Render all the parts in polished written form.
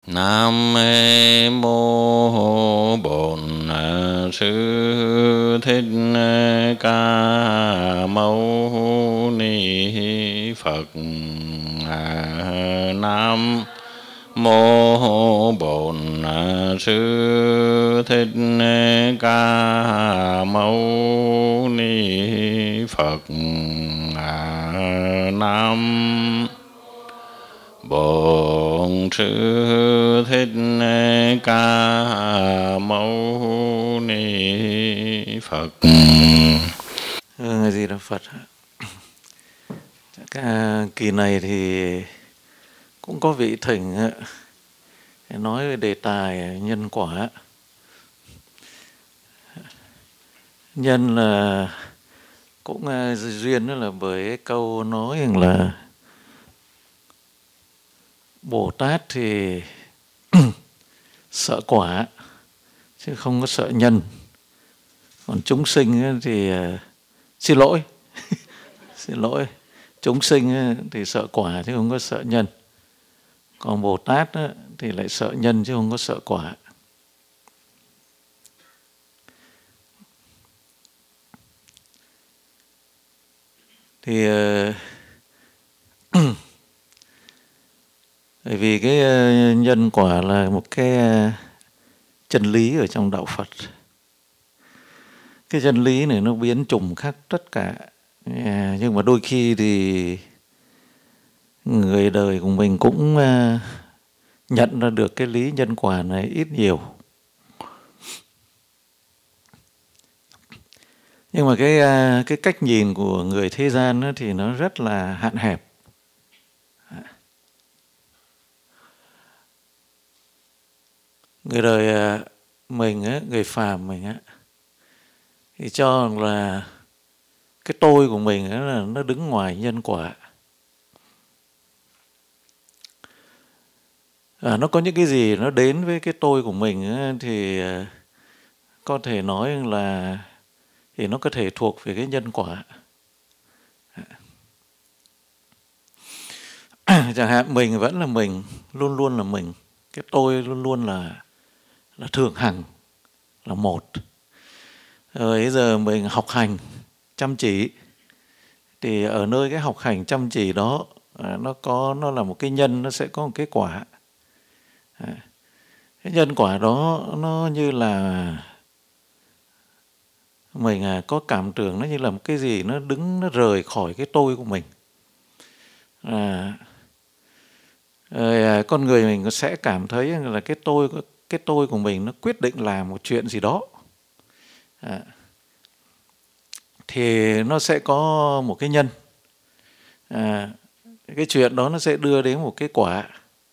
Nam mô Bổn Sư Thích Ca Mâu Ni Phật. Nam mô Bổn Sư Thích Ca Mâu Ni Phật. Nam Bổn Sư Thích Ca Mâu Ni Phật. Người gì là Phật. Kỳ này thì cũng có vị thỉnh nói về đề tài nhân quả. Nhân là cũng duyên đó là bởi cái câu nói rằng là Bồ Tát thì sợ quả chứ không có sợ nhân, còn chúng sinh thì xin lỗi chúng sinh thì sợ quả chứ không có sợ nhân, còn Bồ Tát thì lại sợ nhân chứ không có sợ quả. Thì bởi vì cái nhân quả là một cái chân lý ở trong đạo Phật. Cái chân lý này nó biến trùng khác tất cả, nhưng mà đôi khi thì người đời của mình cũng nhận ra được cái lý nhân quả này ít nhiều. Nhưng mà cái cách nhìn của người thế gian thì nó rất là hạn hẹp. Người đời mình, người phàm mình thì cho là cái tôi của mình là nó đứng ngoài nhân quả. Nó có những cái gì nó đến với cái tôi của mình thì có thể nói là thì nó có thể thuộc về cái nhân quả. Chẳng hạn mình vẫn là mình, luôn luôn là mình. Cái tôi luôn luôn là thường hằng, là một. Rồi bây giờ mình học hành chăm chỉ, thì ở nơi cái học hành chăm chỉ đó nó là một cái nhân, nó sẽ có một cái quả. Cái nhân quả đó nó như là mình có cảm tưởng nó như là một cái gì nó đứng, nó rời khỏi cái tôi của mình. Rồi con người mình sẽ cảm thấy là cái tôi của mình nó quyết định làm một chuyện gì đó, thì nó sẽ có một cái nhân. Cái chuyện đó nó sẽ đưa đến một cái quả.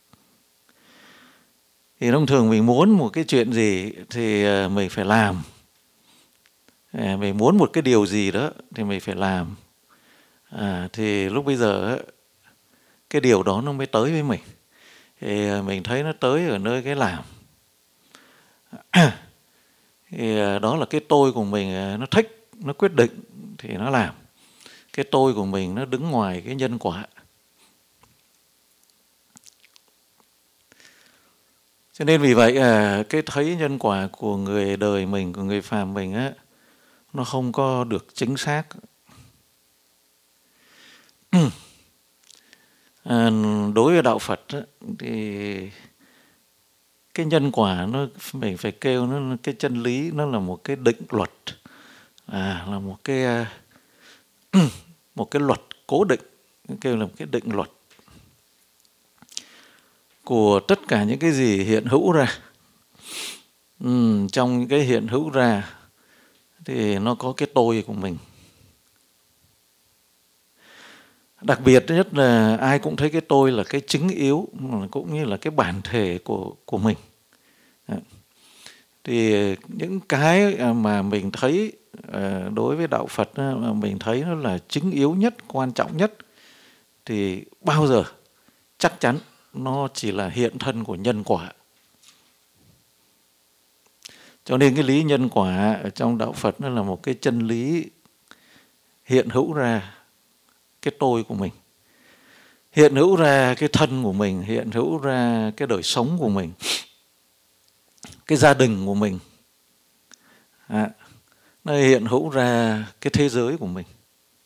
Thì thông thường mình muốn một cái chuyện gì thì mình phải làm. Mình muốn một cái điều gì đó thì mình phải làm. Thì lúc bây giờ cái điều đó nó mới tới với mình. Thì mình thấy nó tới ở nơi cái làm. Thì đó là cái tôi của mình nó thích, nó quyết định thì nó làm. Cái tôi của mình nó đứng ngoài cái nhân quả. Cho nên vì vậy cái thấy nhân quả của người đời mình, của người phàm mình nó không có được chính xác. Đối với đạo Phật thì cái nhân quả mình phải kêu nó cái chân lý, nó là một cái định luật, là một cái luật cố định, kêu là một cái định luật của tất cả những cái gì hiện hữu ra. Trong những cái hiện hữu ra thì nó có cái tôi của mình. Đặc biệt nhất là ai cũng thấy cái tôi là cái chính yếu, cũng như là cái bản thể của mình. Thì những cái mà mình thấy đối với đạo Phật mà mình thấy nó là chính yếu nhất, quan trọng nhất, thì bao giờ chắc chắn nó chỉ là hiện thân của nhân quả. Cho nên cái lý nhân quả ở trong đạo Phật nó là một cái chân lý hiện hữu ra cái tôi của mình. hiện hữu ra cái thân của mình, hiện hữu ra cái đời sống của mình, cái gia đình của mình, nó hiện hữu ra cái thế giới của mình,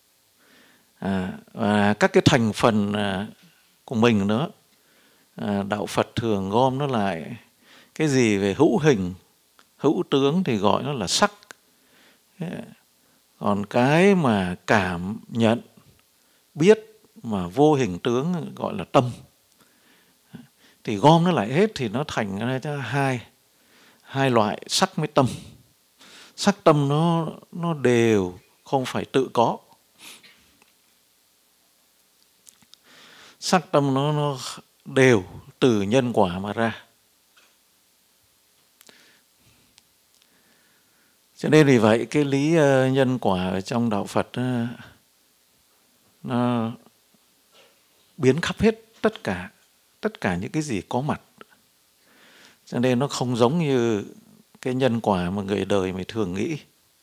và các cái thành phần của mình nữa. Đạo Phật thường gom nó lại, cái gì về hữu hình, hữu tướng thì gọi nó là sắc, còn cái mà cảm nhận biết mà vô hình tướng gọi là tâm. Thì gom nó lại hết thì nó thành ra hai loại sắc với tâm. Sắc tâm nó đều không phải tự có. Sắc tâm nó đều từ nhân quả mà ra. Cho nên vì vậy cái lý nhân quả ở trong đạo Phật nó biến khắp hết tất cả những cái gì có mặt. Cho nên nó không giống như cái nhân quả mà người đời mình thường nghĩ.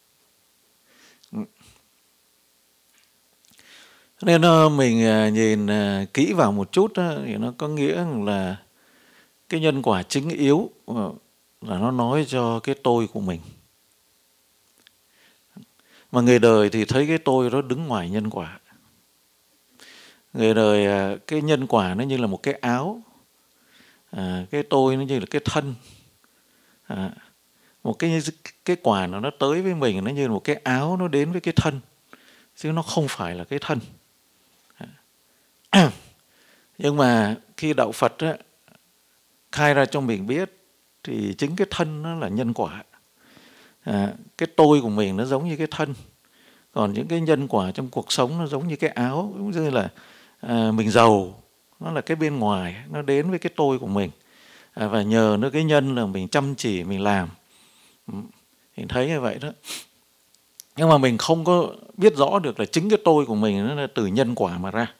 Nên mình nhìn kỹ vào một chút thì nó có nghĩa là cái nhân quả chính yếu là nó nói cho cái tôi của mình. Mà người đời thì thấy cái tôi đó đứng ngoài nhân quả. Người đời cái nhân quả nó như là một cái áo, cái tôi nó như là cái thân. Một cái quả nó tới với mình nó như là một cái áo nó đến với cái thân, chứ nó không phải là cái thân. Nhưng mà khi đạo Phật khai ra cho mình biết thì chính cái thân nó là nhân quả. Cái tôi của mình nó giống như cái thân, còn những cái nhân quả trong cuộc sống nó giống như cái áo. Giống như là mình giàu, nó là cái bên ngoài, nó đến với cái tôi của mình, và nhờ nó cái nhân là mình chăm chỉ mình làm. Mình thấy như vậy đó. Nhưng mà mình không có biết rõ được là chính cái tôi của mình nó là từ nhân quả mà ra.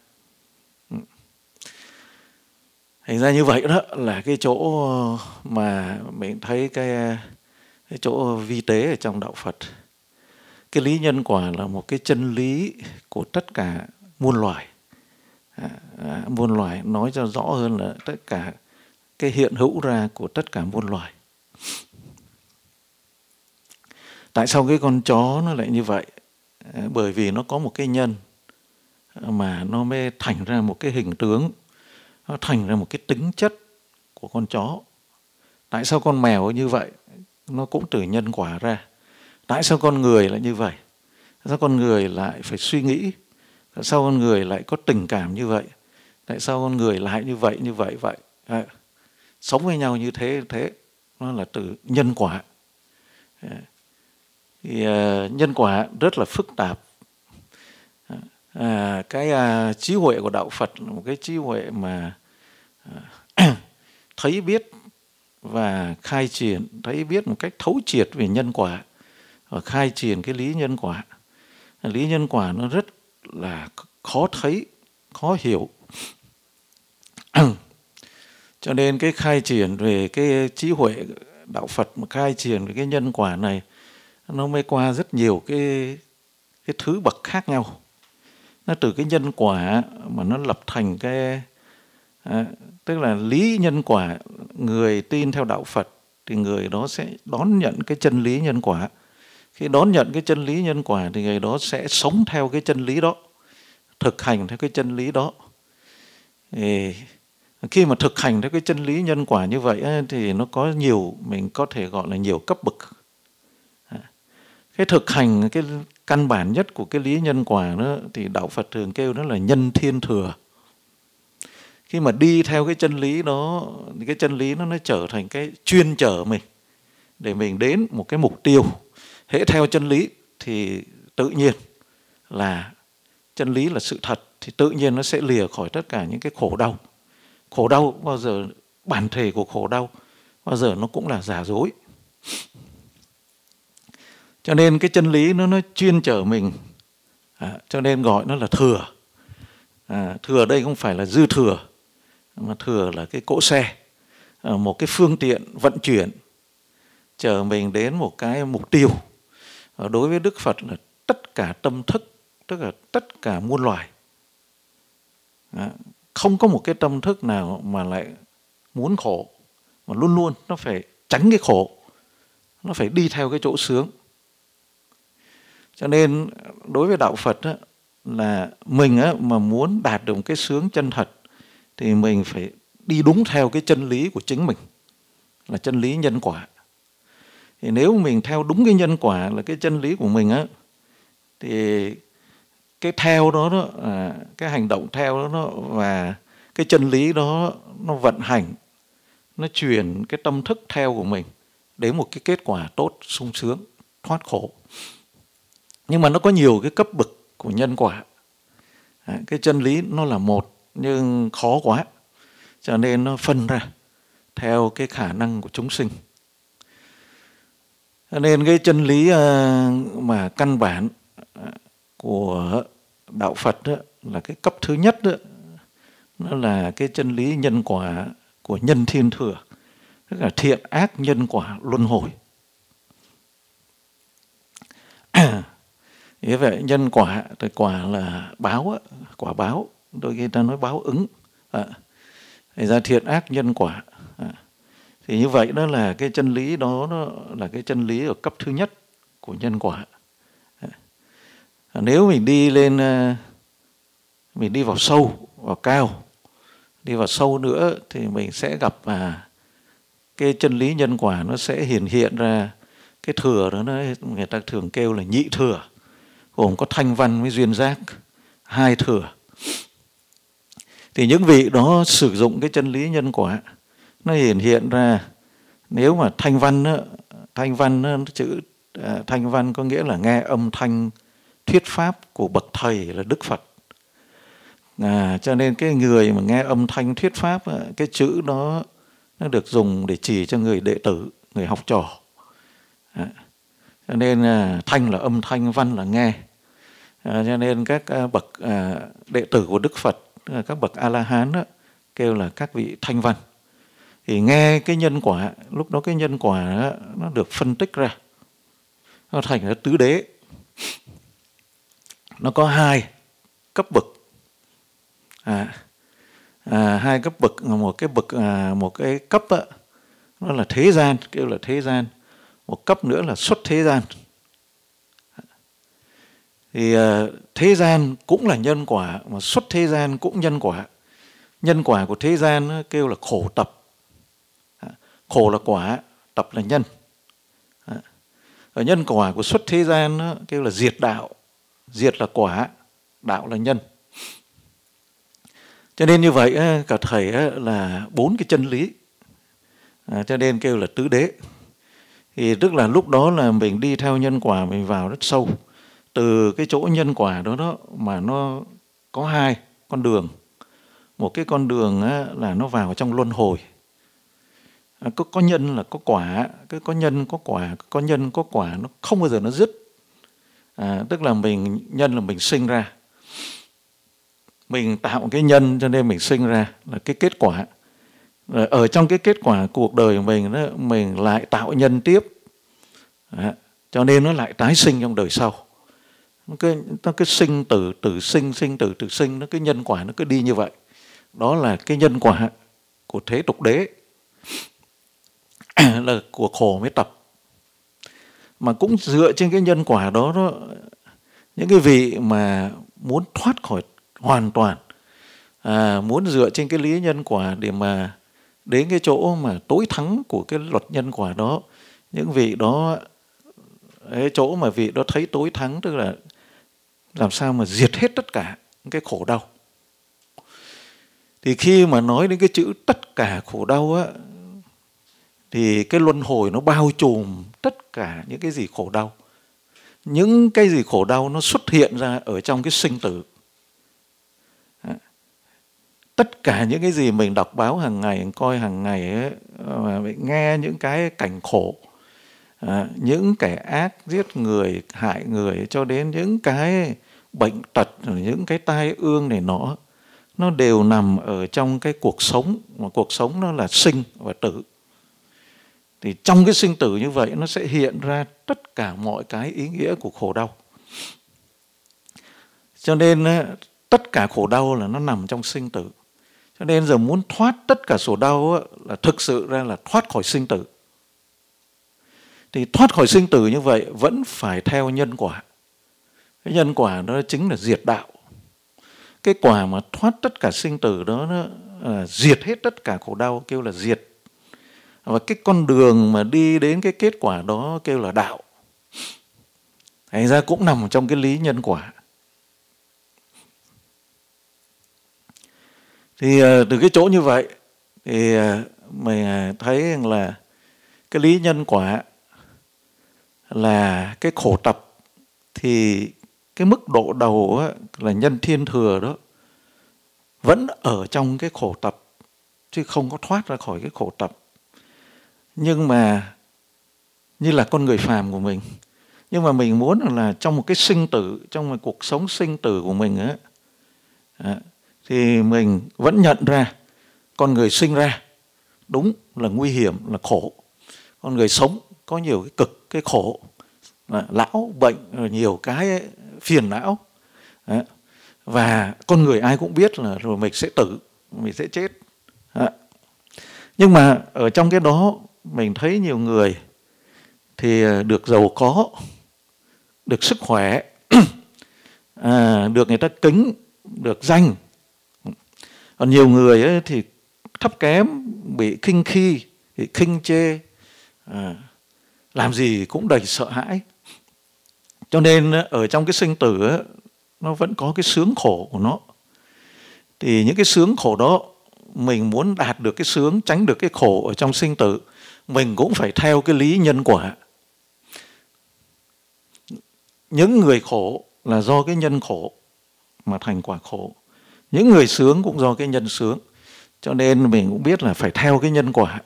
Thành ra như vậy đó là cái chỗ mà mình thấy cái chỗ vi tế ở trong đạo Phật. Cái lý nhân quả là một cái chân lý của tất cả muôn loài. Muôn loài nói cho rõ hơn là tất cả cái hiện hữu ra của tất cả muôn loài. Tại sao cái con chó nó lại như vậy? Bởi vì nó có một cái nhân mà nó mới thành ra một cái hình tướng, nó thành ra một cái tính chất của con chó. Tại sao con mèo như vậy? Nó cũng từ nhân quả ra. Tại sao con người lại như vậy? Tại sao con người lại phải suy nghĩ? Tại sao con người lại có tình cảm như vậy? Tại sao con người lại như vậy? Sống với nhau như thế, nó là từ nhân quả. Thì nhân quả rất là phức tạp. Cái trí huệ của đạo Phật là một cái trí huệ mà thấy biết và khai triển, thấy biết một cách thấu triệt về nhân quả và khai triển cái lý nhân quả. Lý nhân quả nó rất là khó thấy, khó hiểu. Cho nên cái khai triển về cái trí huệ đạo Phật mà khai triển về cái nhân quả này, nó mới qua rất nhiều cái thứ bậc khác nhau. Nó từ cái nhân quả mà nó lập thành cái tức là lý nhân quả. Người tin theo đạo Phật thì người đó sẽ đón nhận cái chân lý nhân quả. Khi đón nhận cái chân lý nhân quả thì người đó sẽ sống theo cái chân lý đó, thực hành theo cái chân lý đó. Thì khi mà thực hành theo cái chân lý nhân quả như vậy thì nó có nhiều, mình có thể gọi là nhiều cấp bậc. Cái thực hành, cái căn bản nhất của cái lý nhân quả đó, thì đạo Phật thường kêu nó là nhân thiên thừa. Khi mà đi theo cái chân lý đó, thì cái chân lý nó trở thành cái chuyên chở mình để mình đến một cái mục tiêu. Hễ theo chân lý thì tự nhiên là chân lý là sự thật, thì tự nhiên nó sẽ lìa khỏi tất cả những cái khổ đau. Khổ đau bao giờ, bản thể của khổ đau bao giờ nó cũng là giả dối. Cho nên cái chân lý nó chuyên chở mình, cho nên gọi nó là thừa. Thừa đây không phải là dư thừa, mà thừa là cái cỗ xe, một cái phương tiện vận chuyển chở mình đến một cái mục tiêu. Đối với Đức Phật là tất cả tâm thức, tức là tất cả muôn loài, không có một cái tâm thức nào mà lại muốn khổ, mà luôn luôn nó phải tránh cái khổ, nó phải đi theo cái chỗ sướng. Cho nên đối với đạo Phật á, là mình á, mà muốn đạt được một cái sướng chân thật thì mình phải đi đúng theo cái chân lý của chính mình, là chân lý nhân quả. Thì nếu mình theo đúng cái nhân quả là cái chân lý của mình á, thì cái theo đó, cái hành động theo đó và cái chân lý đó nó vận hành, nó truyền cái tâm thức theo của mình đến một cái kết quả tốt, sung sướng, thoát khổ. Nhưng mà nó có nhiều cái cấp bậc của nhân quả. Cái chân lý nó là một nhưng khó quá, cho nên nó phân ra theo cái khả năng của chúng sinh. Cho nên cái chân lý mà căn bản của đạo Phật đó, là cái cấp thứ nhất đó, nó là cái chân lý nhân quả của nhân thiên thừa, tức là thiện ác nhân quả luân hồi. Như vậy nhân quả thì quả là báo, quả báo, đôi khi ta nói báo ứng. Thì ra thiện ác nhân quả. Thì như vậy đó là cái chân lý đó, nó là cái chân lý ở cấp thứ nhất của nhân quả. Nếu mình đi lên, mình đi vào sâu, vào cao, đi vào sâu nữa thì mình sẽ gặp cái chân lý nhân quả nó sẽ hiện ra cái thừa đó, người ta thường kêu là nhị thừa, gồm có thanh văn với duyên giác, hai thừa. Thì những vị đó sử dụng cái chân lý nhân quả, nó hiện ra. Nếu mà thanh văn chữ thanh văn có nghĩa là nghe âm thanh thuyết pháp của bậc thầy là Đức Phật. Cho nên cái người mà nghe âm thanh thuyết pháp, cái chữ đó nó được dùng để chỉ cho người đệ tử, người học trò. Cho nên thanh là âm thanh, văn là nghe. Cho nên các bậc đệ tử của Đức Phật, các bậc A-la-hán đó, kêu là các vị thanh văn. Thì nghe cái nhân quả, lúc đó cái nhân quả đó, nó được phân tích ra, nó thành ra tứ đế. Nó có hai cấp bậc, hai cấp bậc. Một cái cấp đó, nó là thế gian, kêu là thế gian. Một cấp nữa là xuất thế gian. Thì thế gian cũng là nhân quả, mà xuất thế gian cũng nhân quả. Nhân quả của thế gian nó kêu là khổ tập. Khổ là quả, tập là nhân. Ở nhân quả của xuất thế gian nó kêu là diệt đạo. Diệt là quả, đạo là nhân. Cho nên như vậy cả thầy là 4 cái chân lý, cho nên kêu là tứ đế. Thì tức là lúc đó là mình đi theo nhân quả, mình vào rất sâu. Từ cái chỗ nhân quả đó mà nó có hai con đường. Một cái con đường là nó vào trong luân hồi. Có nhân là có quả, cái có nhân có quả, có nhân có quả, nó không bao giờ nó dứt. Tức là nhân là mình sinh ra, mình tạo cái nhân cho nên mình sinh ra là cái kết quả. Rồi ở trong cái kết quả cuộc đời của mình đó, mình lại tạo nhân tiếp, cho nên nó lại tái sinh trong đời sau. Nó cứ sinh tử, tử sinh, sinh tử, tử sinh, nó cái nhân quả nó cứ đi như vậy. Đó là cái nhân quả của thế tục đế, là của khổ mới tập. Mà cũng dựa trên cái nhân quả đó, những cái vị mà muốn thoát khỏi hoàn toàn, muốn dựa trên cái lý nhân quả để mà đến cái chỗ mà tối thắng của cái luật nhân quả đó, những vị đó, cái chỗ mà vị đó thấy tối thắng, tức là làm sao mà diệt hết tất cả cái khổ đau. Thì khi mà nói đến cái chữ tất cả khổ đau á, thì cái luân hồi nó bao trùm tất cả những cái gì khổ đau. Những cái gì khổ đau nó xuất hiện ra ở trong cái sinh tử. Tất cả những cái gì mình đọc báo hàng ngày, coi hàng ngày ấy, mà mình nghe những cái cảnh khổ, những kẻ ác giết người, hại người, cho đến những cái bệnh tật, những cái tai ương này nó đều nằm ở trong cái cuộc sống, mà cuộc sống nó là sinh và tử. Thì trong cái sinh tử như vậy nó sẽ hiện ra tất cả mọi cái ý nghĩa của khổ đau. Cho nên tất cả khổ đau là nó nằm trong sinh tử. Cho nên giờ muốn thoát tất cả sổ đau là thực sự ra là thoát khỏi sinh tử. Thì thoát khỏi sinh tử như vậy vẫn phải theo nhân quả. Cái nhân quả đó chính là diệt đạo. Cái quả mà thoát tất cả sinh tử đó nó diệt hết tất cả khổ đau kêu là diệt. Và cái con đường mà đi đến cái kết quả đó kêu là đạo. Thành ra cũng nằm trong cái lý nhân quả. Thì từ cái chỗ như vậy thì mình thấy là cái lý nhân quả là cái khổ tập, thì cái mức độ đầu là nhân thiên thừa đó vẫn ở trong cái khổ tập, chứ không có thoát ra khỏi cái khổ tập. Nhưng mà như là con người phàm của mình, nhưng mà mình muốn là trong một cái sinh tử, trong một cuộc sống sinh tử của mình thì mình vẫn nhận ra con người sinh ra đúng là nguy hiểm, là khổ. Con người sống có nhiều cái cực, cái khổ, lão bệnh, nhiều cái phiền não. Và con người ai cũng biết là rồi mình sẽ tử, mình sẽ chết. Nhưng mà ở trong cái đó mình thấy nhiều người thì được giàu có, được sức khỏe, được người ta kính, được danh. Còn nhiều người thì thấp kém, bị khinh khi, bị khinh chê, làm gì cũng đầy sợ hãi. Cho nên ở trong cái sinh tử nó vẫn có cái sướng khổ của nó. Thì những cái sướng khổ đó, mình muốn đạt được cái sướng, tránh được cái khổ ở trong sinh tử, mình cũng phải theo cái lý nhân quả. Những người khổ là do cái nhân khổ mà thành quả khổ. Những người sướng cũng do cái nhân sướng. Cho nên mình cũng biết là phải theo cái nhân quả.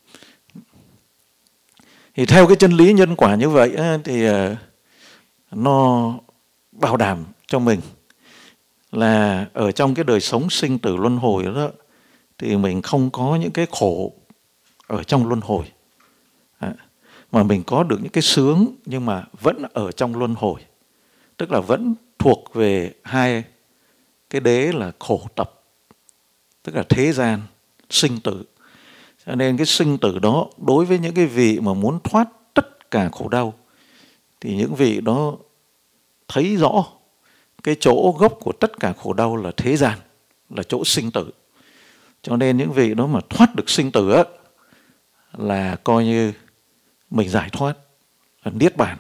Thì theo cái chân lý nhân quả như vậy thì nó bảo đảm cho mình là ở trong cái đời sống sinh tử luân hồi đó thì mình không có những cái khổ ở trong luân hồi, mà mình có được những cái sướng nhưng mà vẫn ở trong luân hồi, tức là vẫn thuộc về hai cái đế là khổ tập, tức là thế gian, sinh tử. Cho nên cái sinh tử đó đối với những cái vị mà muốn thoát tất cả khổ đau thì những vị đó thấy rõ cái chỗ gốc của tất cả khổ đau là thế gian, là chỗ sinh tử. Cho nên những vị đó mà thoát được sinh tử là coi như mình giải thoát, là niết bàn.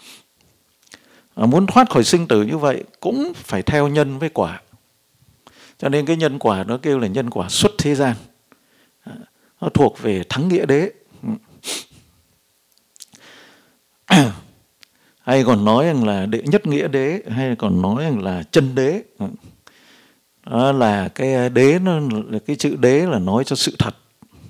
Muốn thoát khỏi sinh tử như vậy cũng phải theo nhân với quả. Cho nên cái nhân quả nó kêu là nhân quả xuất thế gian. Nó thuộc về thắng nghĩa đế. Hay còn nói rằng là đệ nhất nghĩa đế, hay còn nói rằng là chân đế. Đó là cái đế, nó là cái chữ đế là nói cho sự thật.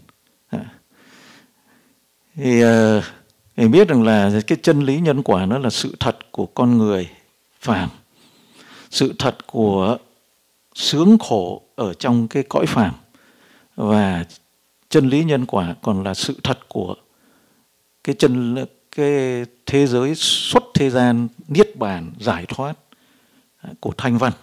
Thì mình biết rằng là cái chân lý nhân quả nó là sự thật của con người phàm, sự thật của sướng khổ ở trong cái cõi phàm, và chân lý nhân quả còn là sự thật của cái thế giới xuất thế gian, niết bàn, giải thoát của thanh văn.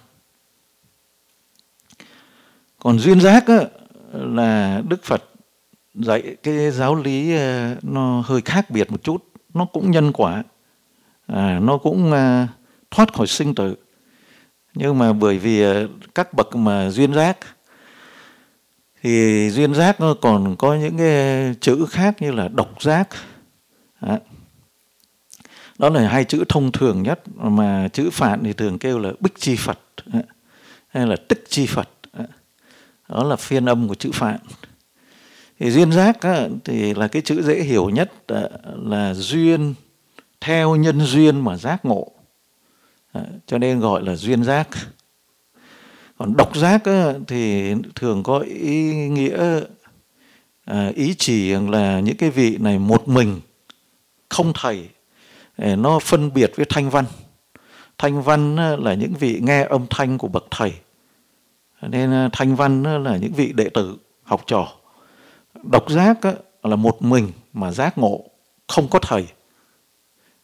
Còn duyên giác là Đức Phật dạy cái giáo lý nó hơi khác biệt một chút. Nó cũng nhân quả, nó cũng thoát khỏi sinh tử. Nhưng mà bởi vì các bậc mà duyên giác thì duyên giác nó còn có những cái chữ khác như là độc giác. Đó là hai chữ thông thường nhất, mà chữ Phạn thì thường kêu là Bích Chi Phật hay là Tích Chi Phật. Đó là phiên âm của chữ Phạn. Thì duyên giác thì là cái chữ dễ hiểu nhất, là duyên, theo nhân duyên mà giác ngộ, cho nên gọi là duyên giác. Còn độc giác thì thường có ý nghĩa ý chỉ là những cái vị này một mình, không thầy, nó phân biệt với thanh văn. Thanh văn là những vị nghe âm thanh của bậc thầy, nên thanh văn là những vị đệ tử, học trò. Độc giác là một mình mà giác ngộ, không có thầy.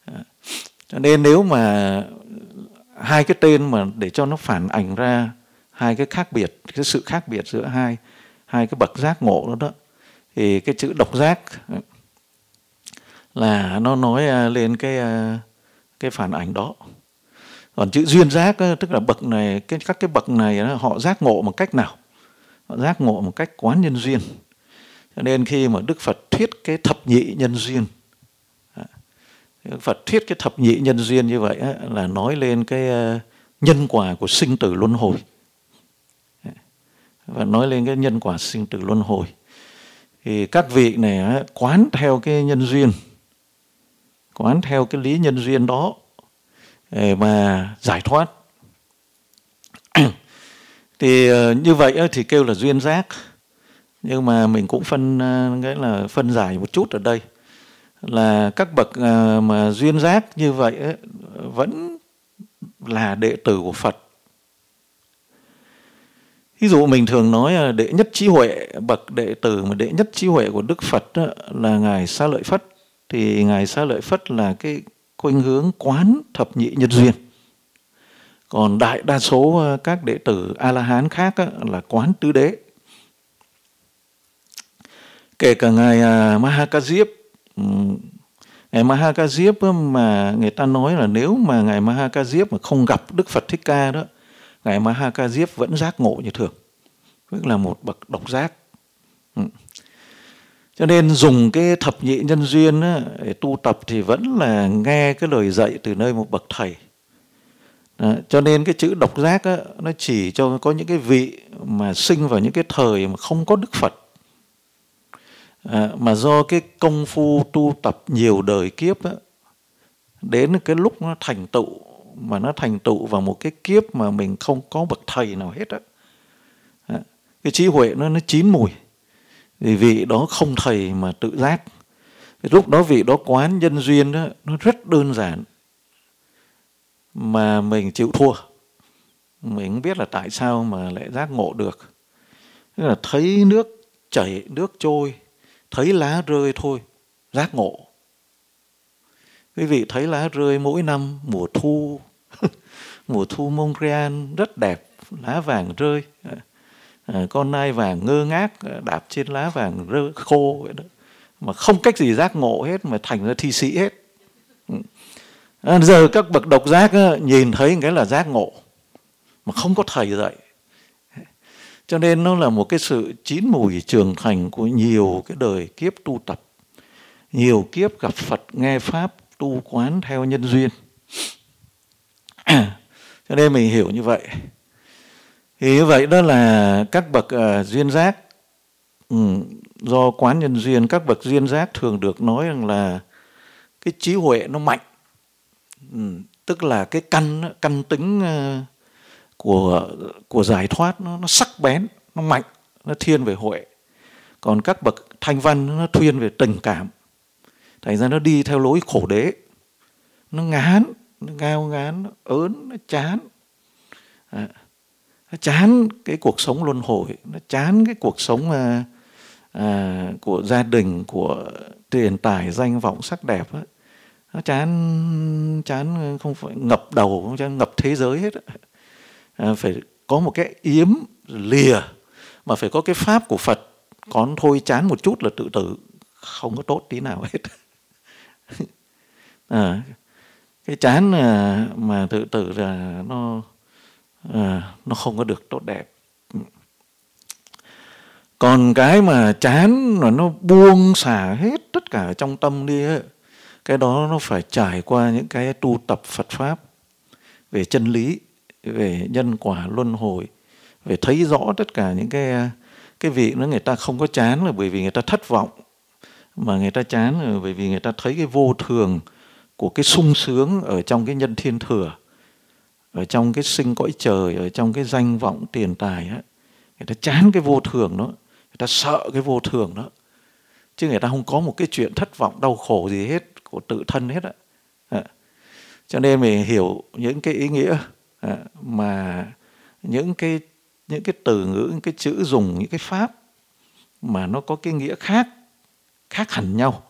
Cho nên nếu mà hai cái tên mà để cho nó phản ảnh ra hai cái khác biệt, cái sự khác biệt giữa hai cái bậc giác ngộ đó đó. Thì cái chữ độc giác là nó nói lên cái phản ảnh đó. Còn chữ duyên giác tức là bậc này, các cái bậc này họ giác ngộ một cách nào? Họ giác ngộ một cách quán nhân duyên. Cho nên khi mà Đức Phật thuyết cái thập nhị nhân duyên, Đức Phật thuyết cái thập nhị nhân duyên như vậy là nói lên cái nhân quả của sinh tử luân hồi, và nói lên cái nhân quả sinh tử luân hồi. Thì các vị này quán theo cái nhân duyên, quán theo cái lý nhân duyên đó mà giải thoát. Thì như vậy thì kêu là duyên giác. Nhưng mà mình cũng phân giải một chút ở đây, là các bậc mà duyên giác như vậy vẫn là đệ tử của Phật. Ví dụ mình thường nói đệ nhất trí huệ, bậc đệ tử mà đệ nhất trí huệ của Đức Phật là Ngài Xá Lợi Phất. Thì Ngài Xá Lợi Phất là cái khuynh hướng quán thập nhị nhân duyên. Còn đại đa số các đệ tử A-la-hán khác là quán tứ đế. Kể cả Ngài Mahakasiếp. Ngài Mahakasiếp mà người ta nói là nếu mà Ngài Mahakasiếp mà không gặp Đức Phật Thích Ca đó, Ngài Mahakasiếp vẫn giác ngộ như thường, tức là một bậc độc giác. Cho nên dùng cái thập nhị nhân duyên để tu tập thì vẫn là nghe cái lời dạy từ nơi một bậc thầy. Cho nên cái chữ độc giác nó chỉ cho có những cái vị mà sinh vào những cái thời mà không có Đức Phật, mà do cái công phu tu tập nhiều đời kiếp đến cái lúc nó thành tựu, mà nó thành tựu vào một cái kiếp mà mình không có bậc thầy nào hết cái trí huệ nó chín mùi, vì vị đó không thầy mà tự giác. Thì lúc đó vị đó quán nhân duyên đó, nó rất đơn giản mà mình chịu thua. Mình không biết là tại sao mà lại giác ngộ được. Tức là thấy nước chảy, nước trôi, thấy lá rơi thôi, giác ngộ. Quý vị thấy lá rơi mỗi năm mùa thu, mùa thu Montreal rất đẹp, lá vàng rơi. Con nai vàng ngơ ngác đạp trên lá vàng rơi khô vậy đó. Mà không cách gì giác ngộ hết, mà thành ra thi sĩ hết. Giờ các bậc độc giác nhìn thấy cái là giác ngộ, mà không có thầy dạy. Cho nên nó là một cái sự chín mùi trưởng thành của nhiều cái đời kiếp tu tập, nhiều kiếp gặp Phật nghe Pháp tu quán theo nhân duyên. Cho nên mình hiểu như vậy. Thì như vậy đó là các bậc duyên giác. Do quán nhân duyên, các bậc duyên giác thường được nói rằng là cái trí huệ nó mạnh. Tức là cái căn tính của giải thoát nó sắc bén, nó mạnh, nó thiên về huệ. Còn các bậc thanh văn nó thiên về tình cảm. Thành ra nó đi theo lối khổ đế. Nó ngán, nó ngao ngán, nó ớn, nó chán. Nó chán cái cuộc sống luân hồi, nó chán cái cuộc sống của gia đình, của tiền tài, danh vọng, sắc đẹp ấy. Nó chán không phải ngập đầu, không chán ngập thế giới hết. Phải có một cái yếm lìa, mà phải có cái pháp của Phật. Còn thôi chán một chút là tự tử, không có tốt tí nào hết. Cái chán mà tự tử là nó không có được tốt đẹp. Còn cái mà chán là nó buông xả hết tất cả trong tâm đi ấy, cái đó nó phải trải qua những cái tu tập Phật Pháp về chân lý, về nhân quả luân hồi, về thấy rõ tất cả những cái vị nó người ta không có chán là bởi vì người ta thất vọng, mà người ta chán là bởi vì người ta thấy cái vô thường của cái sung sướng ở trong cái nhân thiên thừa, ở trong cái sinh cõi trời, ở trong cái danh vọng tiền tài ấy. Người ta chán cái vô thường đó, người ta sợ cái vô thường đó, chứ người ta không có một cái chuyện thất vọng đau khổ gì hết của tự thân hết á. Cho nên mình hiểu những cái ý nghĩa mà những cái từ ngữ, những cái chữ dùng, những cái pháp mà nó có cái nghĩa khác hẳn nhau.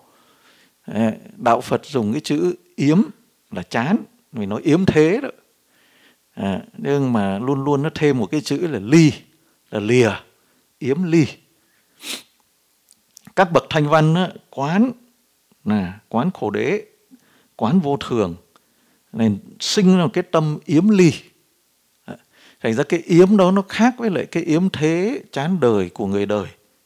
Đạo Phật dùng cái chữ yếm là chán, mình nói yếm thế đó. Nhưng mà luôn luôn nó thêm một cái chữ là ly, là lìa, yếm ly. Các bậc thanh văn á, quán khổ đế, quán vô thường, nên sinh ra một cái tâm yếm ly. Thành ra cái yếm đó nó khác với lại cái yếm thế chán đời của người đời.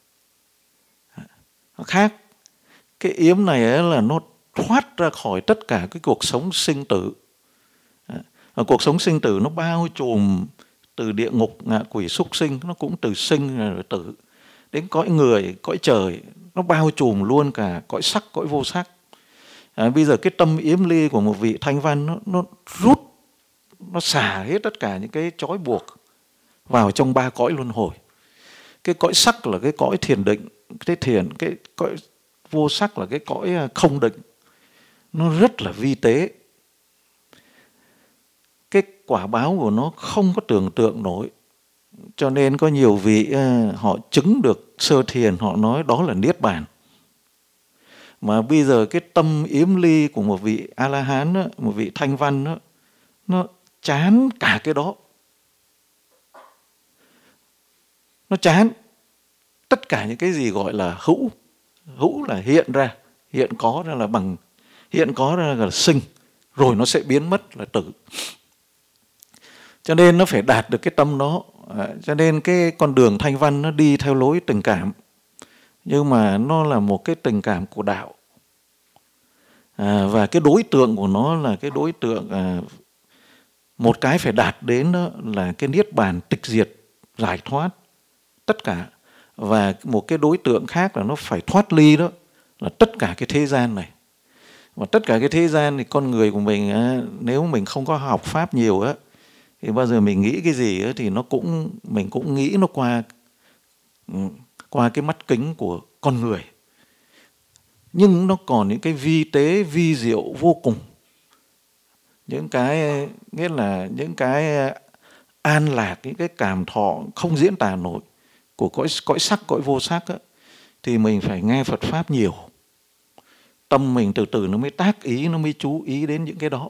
Nó khác. Cái yếm này ấy là nó thoát ra khỏi tất cả cái cuộc sống sinh tử. Cuộc sống sinh tử nó bao trùm từ địa ngục, ngạ quỷ, súc sinh, nó cũng từ sinh rồi tử, đến cõi người, cõi trời, nó bao trùm luôn cả cõi sắc, cõi vô sắc. Bây giờ cái tâm yếm ly của một vị thanh văn nó rút, nó xả hết tất cả những cái trói buộc vào trong ba cõi luân hồi. Cái cõi sắc là cái cõi thiền định, cái cõi vô sắc là cái cõi không định. Nó rất là vi tế. Cái quả báo của nó không có tưởng tượng nổi. Cho nên có nhiều vị họ chứng được sơ thiền, họ nói đó là niết bàn. Mà bây giờ cái tâm yếm ly của một vị A-la-hán, một vị thanh văn, nó chán cả cái đó. Nó chán tất cả những cái gì gọi là hữu. Hữu là hiện ra, hiện có ra là bằng, hiện có ra là sinh, rồi nó sẽ biến mất là tử. Cho nên nó phải đạt được cái tâm đó. Cho nên cái con đường thanh văn nó đi theo lối tình cảm, nhưng mà nó là một cái tình cảm của đạo. Và cái đối tượng của nó là cái đối tượng, một cái phải đạt đến đó là cái niết bàn tịch diệt, giải thoát tất cả. Và một cái đối tượng khác là nó phải thoát ly, đó là tất cả cái thế gian này. Và tất cả cái thế gian thì con người của mình, nếu mình không có học pháp nhiều á, thì bao giờ mình nghĩ cái gì á, thì mình cũng nghĩ nó qua cái mắt kính của con người. Nhưng nó còn những cái vi tế, vi diệu vô cùng. Những cái, nghĩa là những cái an lạc, những cái cảm thọ không diễn tả nổi của cõi sắc, cõi vô sắc á, thì mình phải nghe Phật Pháp nhiều. Tâm mình từ từ nó mới tác ý, nó mới chú ý đến những cái đó.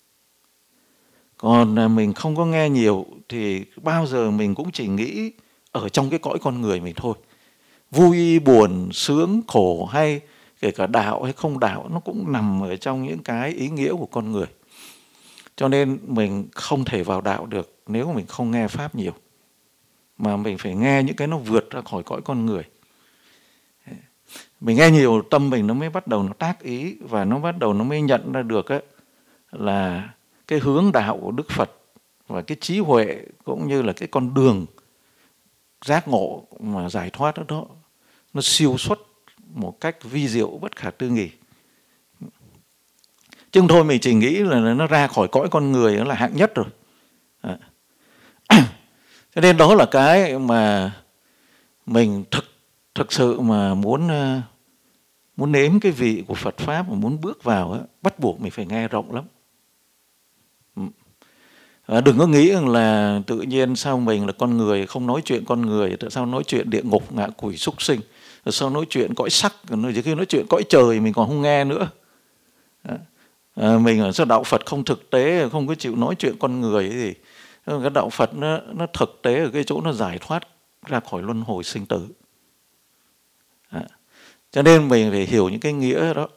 Còn mình không có nghe nhiều thì bao giờ mình cũng chỉ nghĩ ở trong cái cõi con người mình thôi. Vui, buồn, sướng, khổ hay kể cả đạo hay không đạo, nó cũng nằm ở trong những cái ý nghĩa của con người. Cho nên mình không thể vào đạo được nếu mình không nghe Pháp nhiều. Mà mình phải nghe những cái nó vượt ra khỏi cõi con người. Mình nghe nhiều, tâm mình nó mới bắt đầu nó tác ý, và nó bắt đầu nó mới nhận ra được ấy, là cái hướng đạo của Đức Phật và cái trí huệ cũng như là cái con đường giác ngộ mà giải thoát đó, nó siêu xuất một cách vi diệu bất khả tư nghì. Chứ thôi mình chỉ nghĩ là nó ra khỏi cõi con người, nó là hạng nhất rồi. Cho nên đó là cái mà mình thực sự mà muốn nếm cái vị của Phật Pháp, mà muốn bước vào, bắt buộc mình phải nghe rộng lắm. Đừng có nghĩ rằng là tự nhiên sao mình là con người không nói chuyện con người, tại sao nói chuyện địa ngục, ngạ quỷ, súc sinh, rồi sao nói chuyện cõi sắc, rồi khi nói chuyện cõi trời mình còn không nghe nữa. Mình ở sao đạo Phật không thực tế, không có chịu nói chuyện con người gì. Cái đạo Phật nó thực tế ở cái chỗ nó giải thoát ra khỏi luân hồi sinh tử. Cho nên mình phải hiểu những cái nghĩa đó.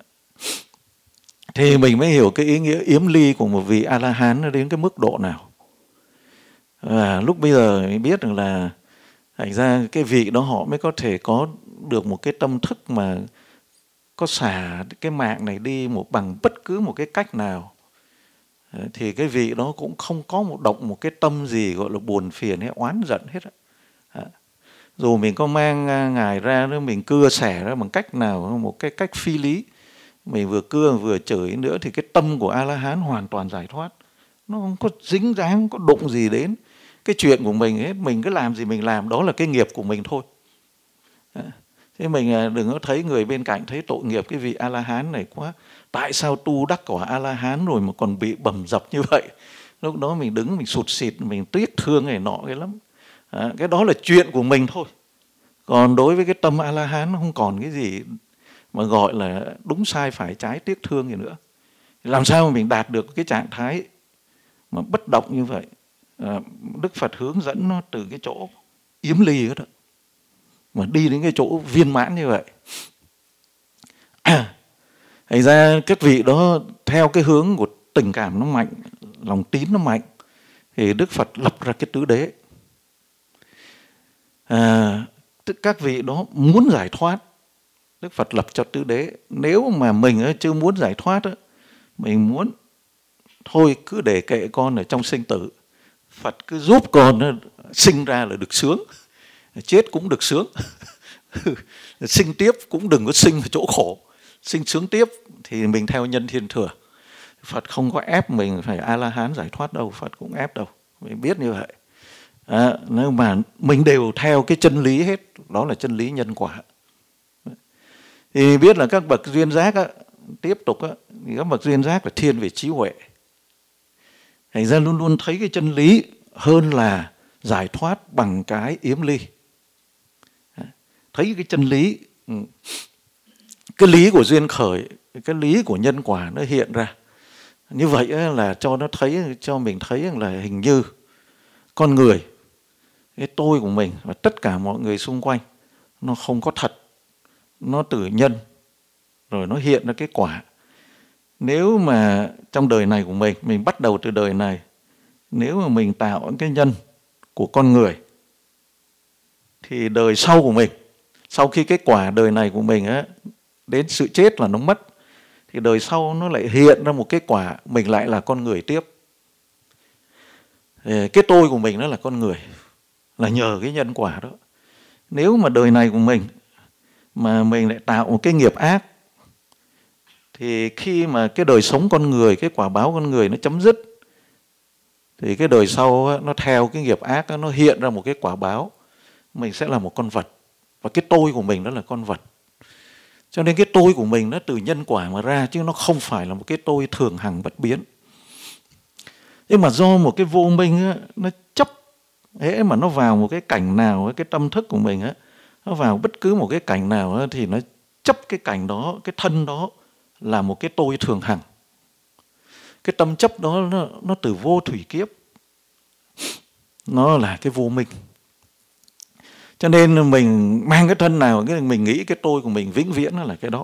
Thì mình mới hiểu cái ý nghĩa yếm ly của một vị A-la-hán nó đến cái mức độ nào. Và lúc bây giờ mình biết rằng là thành ra cái vị đó họ mới có thể có được một cái tâm thức mà có xả cái mạng này đi bằng bất cứ một cái cách nào. Thì cái vị đó cũng không có một cái tâm gì gọi là buồn phiền hay oán giận hết. Dù mình có mang Ngài ra, mình cưa xẻ ra bằng cách nào, một cái cách phi lý, mình vừa cưa vừa chửi nữa, thì cái tâm của A-la-hán hoàn toàn giải thoát. Nó không có dính dáng, không có đụng gì đến cái chuyện của mình hết. Mình cứ làm gì mình làm, đó là cái nghiệp của mình thôi. Thế mình đừng có thấy người bên cạnh thấy tội nghiệp cái vị A-la-hán này quá. Tại sao tu đắc quả A-la-hán rồi mà còn bị bầm dập như vậy? Lúc đó mình đứng, mình sụt sịt, mình tiếc thương này nọ cái lắm. Cái đó là chuyện của mình thôi. Còn đối với cái tâm A-la-hán nó không còn cái gì mà gọi là đúng sai phải trái tiếc thương gì nữa. Làm sao mà mình đạt được cái trạng thái mà bất động như vậy. Đức Phật hướng dẫn nó từ cái chỗ yếm ly đó mà đi đến cái chỗ viên mãn như vậy. Thành ra các vị đó theo cái hướng của tình cảm nó mạnh, lòng tín nó mạnh, thì Đức Phật lập ra cái tứ đế. Các vị đó muốn giải thoát, Đức Phật lập cho tứ đế. Nếu mà mình chưa muốn giải thoát, mình muốn thôi cứ để kệ con ở trong sinh tử, Phật cứ giúp con sinh ra là được sướng, chết cũng được sướng. Sinh tiếp cũng đừng có sinh vào chỗ khổ, sinh sướng tiếp thì mình theo nhân thiên thừa. Phật không có ép mình phải A-la-hán giải thoát đâu, Phật cũng ép đâu, mình biết như vậy. Nhưng mà mình đều theo cái chân lý hết, đó là chân lý nhân quả. Thì biết là các bậc duyên giác tiếp tục thì các bậc duyên giác là thiên về trí huệ. Thành ra luôn luôn thấy cái chân lý hơn là giải thoát bằng cái yếm ly. Thấy cái chân lý, cái lý của duyên khởi, cái lý của nhân quả nó hiện ra. Như vậy là cho mình thấy là hình như con người, cái tôi của mình và tất cả mọi người xung quanh nó không có thật, nó từ nhân rồi nó hiện ra cái quả. Nếu mà trong đời này của mình bắt đầu từ đời này, nếu mà mình tạo cái nhân của con người thì đời sau của mình, sau khi cái quả đời này của mình đến sự chết là nó mất, thì đời sau nó lại hiện ra một cái quả mình lại là con người tiếp. Cái tôi của mình nó là con người, là nhờ cái nhân quả đó. Nếu mà đời này của mình mà mình lại tạo một cái nghiệp ác, thì khi mà cái đời sống con người, cái quả báo con người nó chấm dứt, thì cái đời sau nó theo cái nghiệp ác nó hiện ra một cái quả báo, mình sẽ là một con vật. Và cái tôi của mình đó là con vật. Cho nên cái tôi của mình nó từ nhân quả mà ra, chứ nó không phải là một cái tôi thường hằng bất biến. Nhưng mà do một cái vô minh nó chấp, hễ mà nó vào một cái cảnh nào, cái tâm thức của mình nó vào bất cứ một cái cảnh nào thì nó chấp cái cảnh đó, cái thân đó là một cái tôi thường hằng. Cái tâm chấp đó nó từ vô thủy kiếp, nó là cái vô minh. Cho nên mình mang cái thân nào, mình nghĩ cái tôi của mình vĩnh viễn nó là cái đó.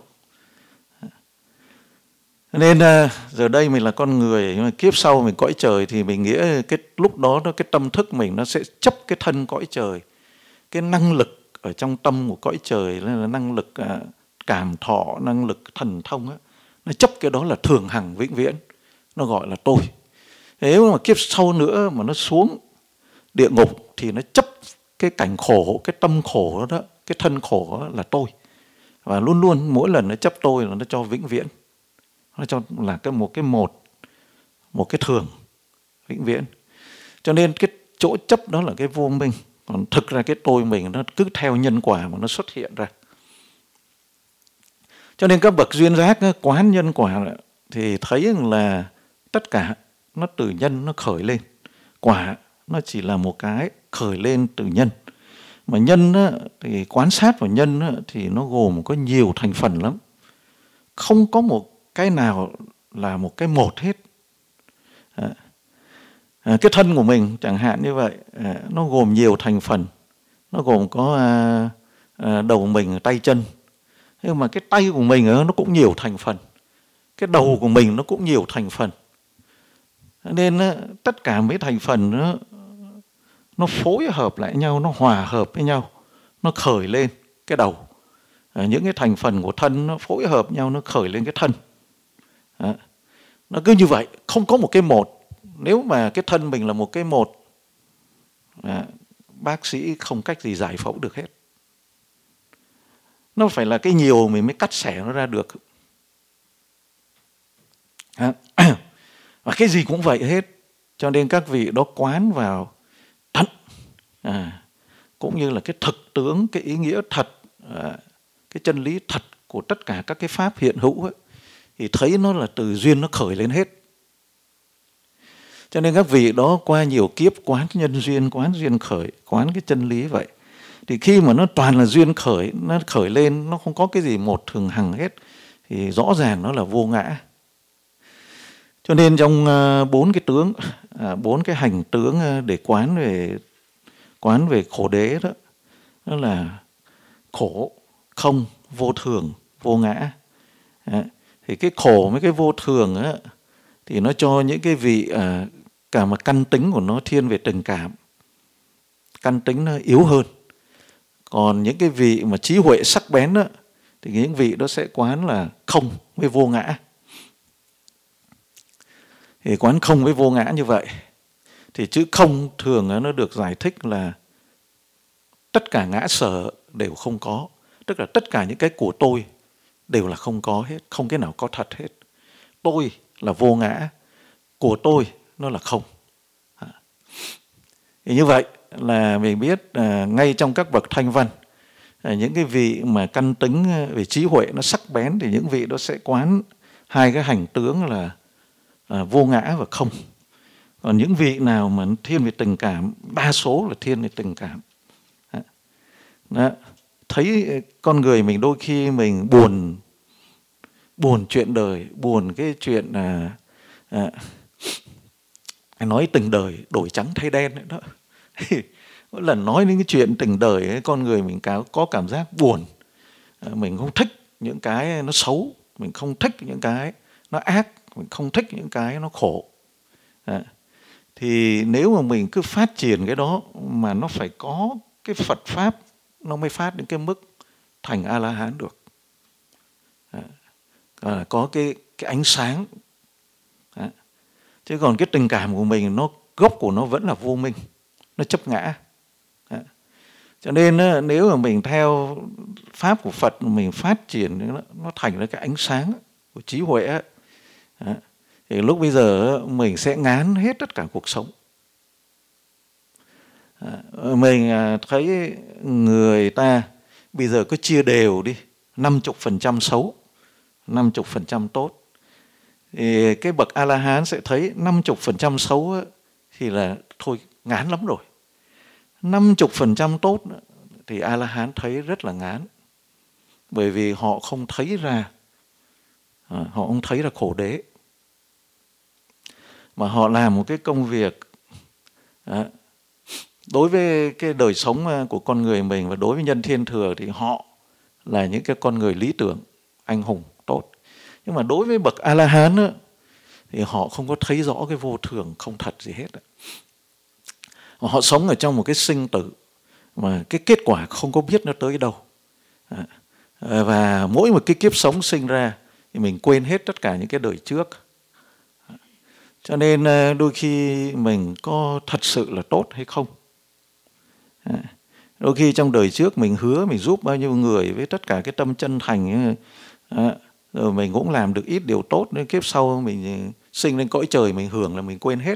Nên giờ đây mình là con người, nhưng mà kiếp sau mình cõi trời thì mình nghĩ cái lúc đó cái tâm thức mình nó sẽ chấp cái thân cõi trời. Cái năng lực ở trong tâm của cõi trời là năng lực cảm thọ, năng lực thần thông nó chấp cái đó là thường hằng vĩnh viễn, nó gọi là tôi. Nếu mà kiếp sau nữa mà nó xuống địa ngục thì nó chấp cái cảnh khổ, cái tâm khổ đó, cái thân khổ đó là tôi. Và luôn luôn mỗi lần nó chấp tôi là nó cho vĩnh viễn, nó cho là một cái thường vĩnh viễn. Cho nên cái chỗ chấp đó là cái vô minh. Còn thực ra cái tôi mình nó cứ theo nhân quả mà nó xuất hiện ra. Cho nên các bậc duyên giác quán nhân quả thì thấy là tất cả nó từ nhân nó khởi lên. Quả nó chỉ là một cái khởi lên từ nhân. Mà nhân thì quán sát vào nhân thì nó gồm có nhiều thành phần lắm. Không có một cái nào là một cái một hết. Cái thân của mình chẳng hạn như vậy, nó gồm nhiều thành phần. Nó gồm có đầu mình, tay chân. Nhưng mà cái tay của mình nó cũng nhiều thành phần. Cái đầu của mình nó cũng nhiều thành phần. Nên tất cả mấy thành phần nó phối hợp lại nhau, nó hòa hợp với nhau, nó khởi lên cái đầu. Những cái thành phần của thân nó phối hợp nhau, nó khởi lên cái thân. Nó cứ như vậy, không có một cái một. Nếu mà cái thân mình là một cái một, bác sĩ không cách gì giải phẫu được hết. Nó phải là cái nhiều mình mới cắt xẻ nó ra được. Và cái gì cũng vậy hết. Cho nên các vị đó quán vào tận, cũng như là cái thực tướng, cái ý nghĩa thật, cái chân lý thật của tất cả các cái pháp hiện hữu ấy, thì thấy nó là từ duyên nó khởi lên hết. Cho nên các vị đó qua nhiều kiếp quán nhân duyên, quán duyên khởi, quán cái chân lý vậy. Thì khi mà nó toàn là duyên khởi, nó khởi lên, nó không có cái gì một thường hằng hết, thì rõ ràng nó là vô ngã. Cho nên trong 4 cái tướng 4 cái hành tướng để quán về khổ đế đó. Đó là khổ, không, vô thường, vô ngã. Thì cái khổ với cái vô thường á, thì nó cho những cái vị cả mà căn tính của nó thiên về tình cảm, căn tính nó yếu hơn. Còn những cái vị mà trí huệ sắc bén đó, thì những vị đó sẽ quán là không với vô ngã. Thì quán không với vô ngã như vậy, thì chữ không thường nó được giải thích là tất cả ngã sở đều không có, tức là tất cả những cái của tôi đều là không có hết, không cái nào có thật hết. Tôi là vô ngã, của tôi nó là không. Thì như vậy là mình biết ngay trong các bậc thanh văn, những cái vị mà căn tính về trí huệ nó sắc bén, thì những vị đó sẽ quán 2 cái hành tướng là vô ngã và không. Còn những vị nào mà thiên về tình cảm, đa số là thiên về tình cảm. Đó. Thấy con người mình đôi khi mình buồn chuyện đời, buồn cái chuyện nói tình đời đổi trắng thay đen đó. Mỗi lần nói những cái chuyện tình đời ấy, con người mình có cảm giác buồn. Mình không thích những cái nó xấu, mình không thích những cái nó ác, mình không thích những cái nó khổ. Thì nếu mà mình cứ phát triển cái đó mà nó phải có cái Phật Pháp, nó mới phát đến cái mức thành A-la-hán được. Có cái ánh sáng. Chứ còn cái tình cảm của mình, gốc của nó vẫn là vô minh, nó chấp ngã. Cho nên nếu mà mình theo Pháp của Phật, mình phát triển nó thành ra cái ánh sáng của trí huệ, thì lúc bây giờ mình sẽ ngán hết tất cả cuộc sống. Mình thấy người ta bây giờ cứ chia đều đi, 50% xấu, 50% tốt. Thì cái bậc A-la-hán sẽ thấy 50% xấu thì là thôi ngán lắm rồi. 50% tốt thì A-la-hán thấy rất là ngán. Bởi vì họ không thấy ra khổ đế. Mà họ làm một cái công việc đối với cái đời sống của con người mình và đối với nhân thiên thừa thì họ là những cái con người lý tưởng, anh hùng, tốt. Nhưng mà đối với bậc A-la-hán thì họ không có thấy rõ cái vô thường, không thật gì hết. Họ sống ở trong một cái sinh tử mà cái kết quả không có biết nó tới đâu. Và mỗi một cái kiếp sống sinh ra thì mình quên hết tất cả những cái đời trước. Cho nên đôi khi mình có thật sự là tốt hay không. Đôi khi trong đời trước mình hứa mình giúp bao nhiêu người với tất cả cái tâm chân thành, rồi mình cũng làm được ít điều tốt, nên kiếp sau mình sinh lên cõi trời mình hưởng là mình quên hết.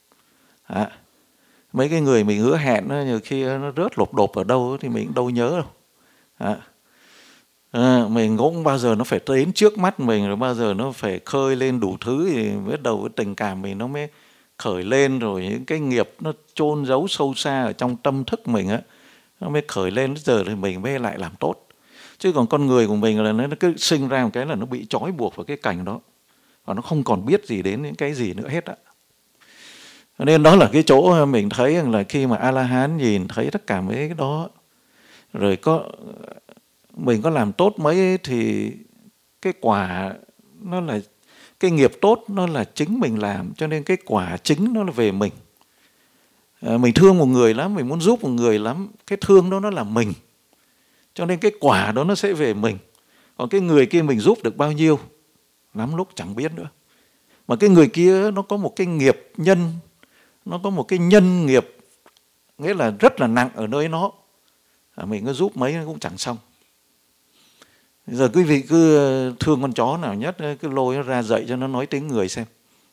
Mấy cái người mình hứa hẹn nhiều khi nó rớt lột đột ở đâu thì mình cũng đâu nhớ đâu. Mình cũng bao giờ nó phải đến trước mắt mình, rồi bao giờ nó phải khơi lên đủ thứ thì bắt đầu cái tình cảm mình nó mới khởi lên, rồi những cái nghiệp nó chôn giấu sâu xa ở trong tâm thức mình nó mới khởi lên, giờ thì mình mới lại làm tốt. Chứ còn con người của mình là nó cứ sinh ra một cái là nó bị trói buộc vào cái cảnh đó và nó không còn biết gì đến những cái gì nữa hết á. Nên đó là cái chỗ mình thấy là khi mà A-la-hán nhìn thấy tất cả mấy cái đó, rồi mình có làm tốt mấy thì cái quả nó là cái nghiệp tốt, nó là chính mình làm, cho nên cái quả chính nó là về mình. Mình thương một người lắm, mình muốn giúp một người lắm, cái thương đó nó là mình, cho nên cái quả đó nó sẽ về mình. Còn cái người kia mình giúp được bao nhiêu lắm lúc chẳng biết nữa. Mà cái người kia nó có một cái nghiệp nhân, nó có một cái nhân nghiệp, nghĩa là rất là nặng ở nơi nó. Mình cứ giúp mấy nó cũng chẳng xong. Giờ quý vị cứ thương con chó nào nhất, cứ lôi nó ra dạy cho nó nói tiếng người xem.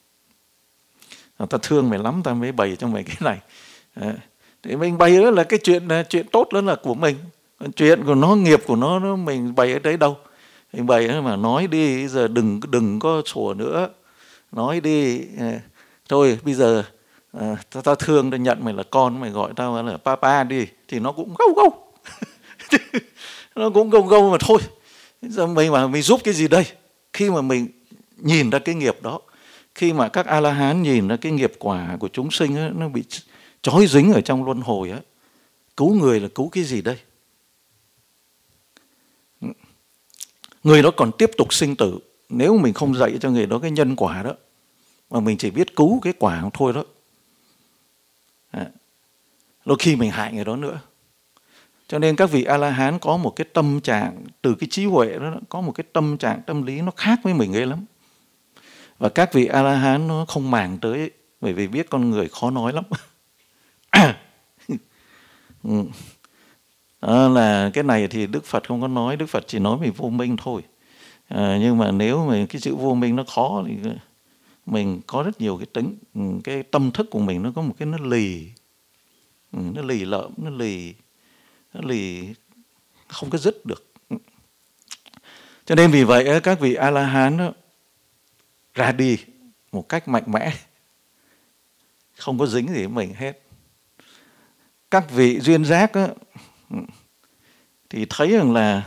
Ta thương mày lắm, ta mới bày cho mày cái này. Thì mình bày đó là cái chuyện tốt đó là của mình. Còn chuyện của nó, nghiệp của nó mình bày ở đấy đâu. Mình bày mà nói đi, giờ đừng có sủa nữa. Nói đi, thôi bây giờ tao thương, tao nhận mày là con, mày gọi tao là papa đi, thì nó cũng gâu. Nó cũng gâu mà thôi. Giờ mình giúp cái gì đây? Khi mà mình nhìn ra cái nghiệp đó, khi mà các A-la-hán nhìn ra cái nghiệp quả của chúng sinh á, nó bị trói dính ở trong luân hồi á, cứu người là cứu cái gì đây? Người đó còn tiếp tục sinh tử. Nếu mình không dạy cho người đó cái nhân quả đó, mà mình chỉ biết cứu cái quả thôi đó, đôi khi mình hại người đó nữa. Cho nên các vị A-la-hán có một cái tâm trạng, từ cái trí huệ đó, có một cái tâm trạng tâm lý nó khác với mình ghê lắm. Và các vị A-la-hán nó không màng tới, bởi vì biết con người khó nói lắm. Đó là cái này thì Đức Phật không có nói, Đức Phật chỉ nói về vô minh thôi. Nhưng mà nếu mà cái chữ vô minh nó khó thì mình có rất nhiều cái tính, cái tâm thức của mình nó có một cái nó lì, nó lì lợm, nó lì không có dứt được. Cho nên vì vậy các vị A-la-hán ra đi một cách mạnh mẽ, không có dính gì với mình hết. Các vị duyên giác thì thấy rằng là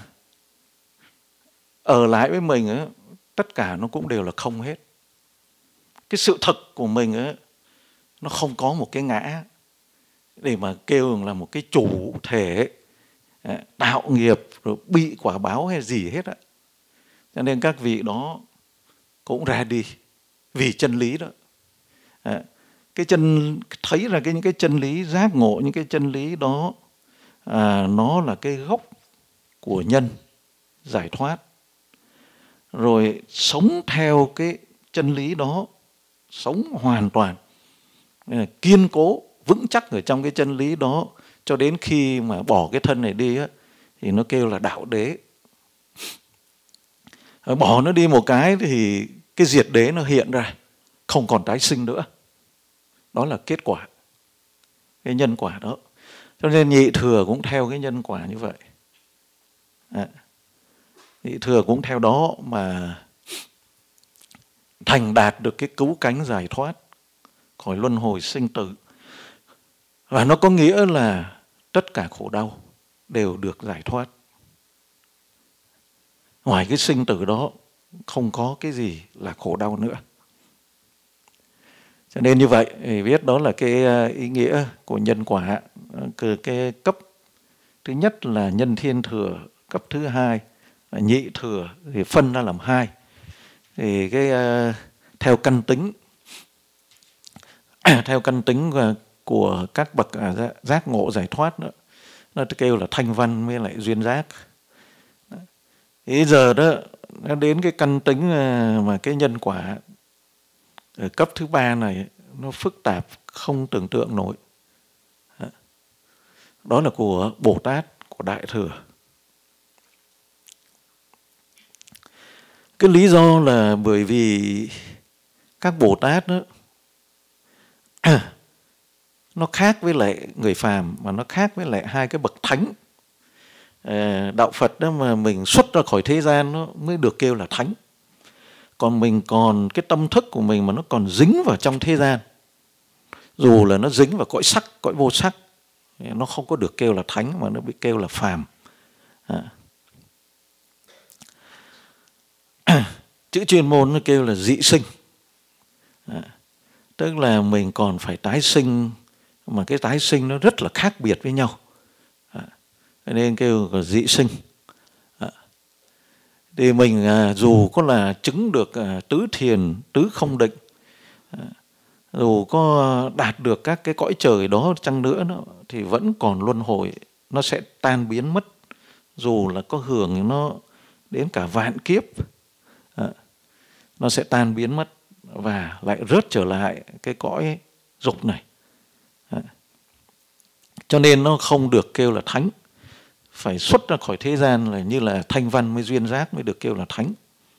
ở lại với mình tất cả nó cũng đều là không hết. Cái sự thật của mình nó không có một cái ngã để mà kêu là một cái chủ thể tạo nghiệp rồi bị quả báo hay gì hết á. Cho nên các vị đó cũng ra đi vì chân lý đó. Cái thấy ra những cái chân lý giác ngộ, những cái chân lý đó nó là cái gốc của nhân giải thoát. Rồi sống theo cái chân lý đó, sống hoàn toàn kiên cố vững chắc ở trong cái chân lý đó cho đến khi mà bỏ cái thân này đi thì nó kêu là đạo đế. Bỏ nó đi một cái thì cái diệt đế nó hiện ra, không còn tái sinh nữa. Đó là kết quả, cái nhân quả đó. Cho nên nhị thừa cũng theo cái nhân quả như vậy. Nhị thừa cũng theo đó mà thành đạt được cái cứu cánh giải thoát khỏi luân hồi sinh tử. Và nó có nghĩa là tất cả khổ đau đều được giải thoát. Ngoài cái sinh tử đó không có cái gì là khổ đau nữa. Cho nên như vậy thì biết đó là cái ý nghĩa của nhân quả. Cái cấp thứ nhất là nhân thiên thừa, cấp thứ hai là nhị thừa, thì phân ra làm hai. Thì cái theo căn tính theo căn tính của các bậc giác ngộ giải thoát đó, nó kêu là thanh văn với lại duyên giác. Bây giờ đó nó đến cái căn tính mà cái nhân quả ở cấp thứ ba này nó phức tạp không tưởng tượng nổi. Đó là của Bồ Tát, của Đại Thừa. Cái lý do là bởi vì các Bồ Tát đó, nó khác với lại người phàm, mà nó khác với lại hai cái bậc thánh. Đạo Phật đó mà mình xuất ra khỏi thế gian nó mới được kêu là thánh. Còn mình còn cái tâm thức của mình mà nó còn dính vào trong thế gian, dù là nó dính vào cõi sắc, cõi vô sắc, nó không có được kêu là thánh mà nó bị kêu là phàm. Chữ chuyên môn nó kêu là dị sinh. Tức là mình còn phải tái sinh, mà cái tái sinh nó rất là khác biệt với nhau. Nên kêu là dị sinh. Thì mình dù có là chứng được tứ thiền, tứ không định, dù có đạt được các cái cõi trời đó chăng nữa thì vẫn còn luân hồi, nó sẽ tan biến mất. Dù là có hưởng nó đến cả vạn kiếp, nó sẽ tan biến mất và lại rớt trở lại cái cõi dục này. Cho nên nó không được kêu là thánh. Phải xuất ra khỏi thế gian là như là thanh văn mới duyên giác mới được kêu là thánh.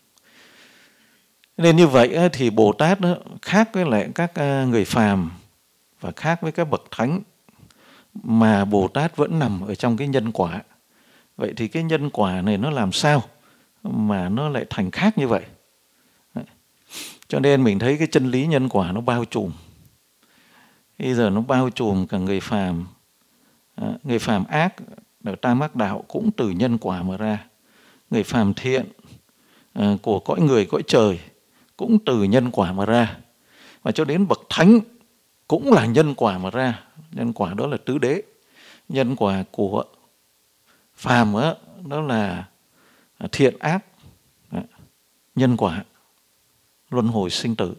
Nên như vậy thì Bồ Tát khác với lại các người phàm và khác với các bậc thánh, mà Bồ Tát vẫn nằm ở trong cái nhân quả. Vậy thì cái nhân quả này nó làm sao mà nó lại thành khác như vậy? Cho nên mình thấy cái chân lý nhân quả nó bao trùm. Bây giờ nó bao trùm cả người phàm. Người phàm ác ở tam ác đạo cũng từ nhân quả mà ra. Người phàm thiện của cõi người, cõi trời cũng từ nhân quả mà ra. Và cho đến bậc thánh cũng là nhân quả mà ra. Nhân quả đó là tứ đế. Nhân quả của phàm đó là thiện ác, nhân quả luân hồi sinh tử.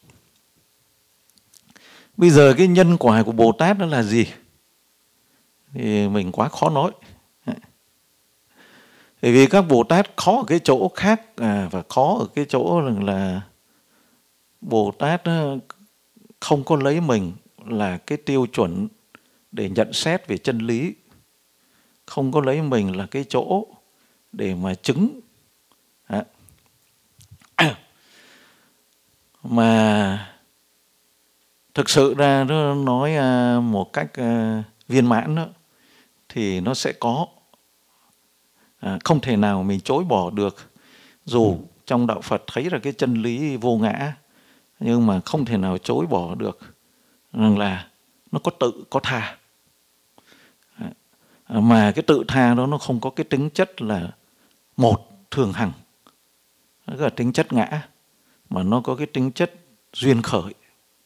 Bây giờ cái nhân quả của Bồ Tát đó là gì thì mình quá khó nói. Bởi vì các Bồ Tát khó ở cái chỗ khác, và khó ở cái chỗ là Bồ Tát không có lấy mình là cái tiêu chuẩn để nhận xét về chân lý, không có lấy mình là cái chỗ để mà chứng, mà thực sự ra nó nói một cách viên mãn đó, thì nó sẽ có, không thể nào mình chối bỏ được. Dù trong đạo Phật thấy ra cái chân lý vô ngã, nhưng mà không thể nào chối bỏ được rằng là nó có tự có tha. Mà cái tự tha đó nó không có cái tính chất là một thường hằng, nó là tính chất ngã, mà nó có cái tính chất duyên khởi.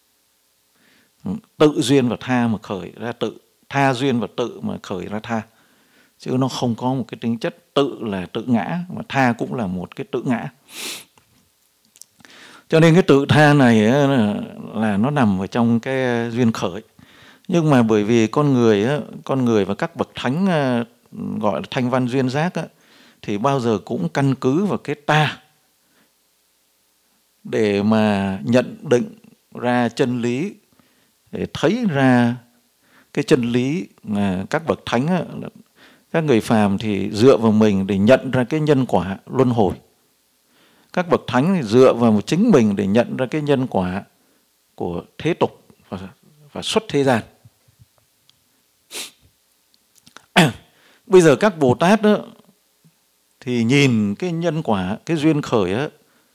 Tự duyên và tha mà khởi ra tự, tha duyên và tự mà khởi ra tha. Chứ nó không có một cái tính chất tự là tự ngã, mà tha cũng là một cái tự ngã. Cho nên cái tự tha này là nó nằm ở trong cái duyên khởi. Nhưng mà bởi vì con người và các bậc thánh gọi là thanh văn duyên giác thì bao giờ cũng căn cứ vào cái ta để mà nhận định ra chân lý, để thấy ra cái chân lý. Các bậc thánh, các người phàm thì dựa vào mình để nhận ra cái nhân quả luân hồi. Các bậc thánh thì dựa vào chính mình để nhận ra cái nhân quả của thế tục và xuất thế gian. Bây giờ các Bồ Tát thì nhìn cái nhân quả, cái duyên khởi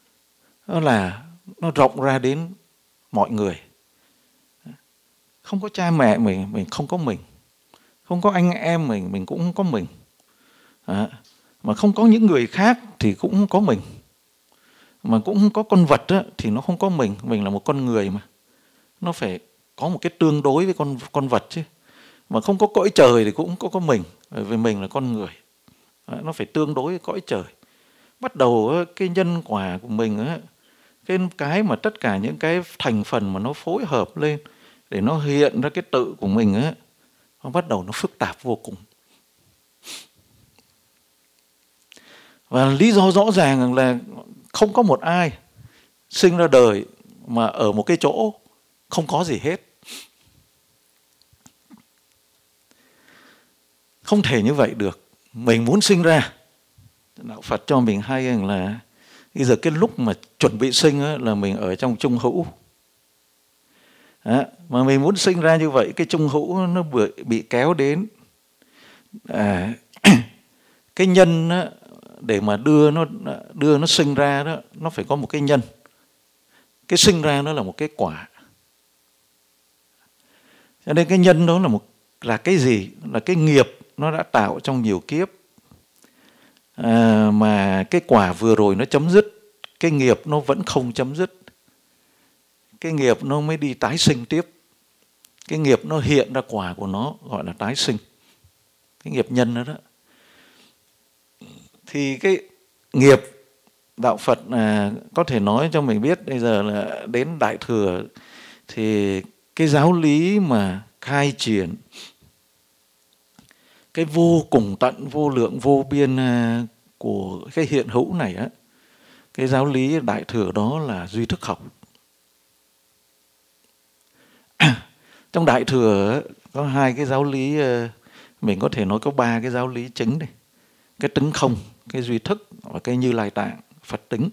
nó rộng ra đến mọi người. Không có cha mẹ mình không có mình. Không có anh em mình cũng không có mình. Mà không có những người khác thì cũng không có mình. Mà cũng không có con vật thì nó không có mình. Mình là một con người mà. Nó phải có một cái tương đối với con vật chứ. Mà không có cõi trời thì cũng có mình. Bởi vì mình là con người. Nó phải tương đối với cõi trời. Bắt đầu cái nhân quả của mình, cái mà tất cả những cái thành phần mà nó phối hợp lên để nó hiện ra cái tự của mình, nó bắt đầu nó phức tạp vô cùng. Và lý do rõ ràng là không có một ai sinh ra đời mà ở một cái chỗ không có gì hết. Không thể như vậy được. Mình muốn sinh ra, đạo Phật cho mình hay rằng là bây giờ cái lúc mà chuẩn bị sinh là mình ở trong trung hữu. Mà mình muốn sinh ra như vậy, cái trung hữu nó bị kéo đến. Cái nhân để mà đưa nó sinh ra đó, nó phải có một cái nhân. Cái sinh ra nó là một cái quả. Cho nên cái nhân đó là cái gì? Là cái nghiệp nó đã tạo trong nhiều kiếp. Mà cái quả vừa rồi nó chấm dứt, cái nghiệp nó vẫn không chấm dứt. Cái nghiệp nó mới đi tái sinh tiếp. Cái nghiệp nó hiện ra quả của nó gọi là tái sinh. Cái nghiệp nhân đó. Thì cái nghiệp đạo Phật có thể nói cho mình biết bây giờ là đến Đại Thừa thì cái giáo lý mà khai triển cái vô cùng tận, vô lượng, vô biên của cái hiện hữu này cái giáo lý Đại Thừa đó là duy thức học. Trong Đại Thừa có hai cái giáo lý, mình có thể nói có ba cái giáo lý chính đây. Cái tánh không, cái duy thức và cái Như Lai Tạng, Phật tính.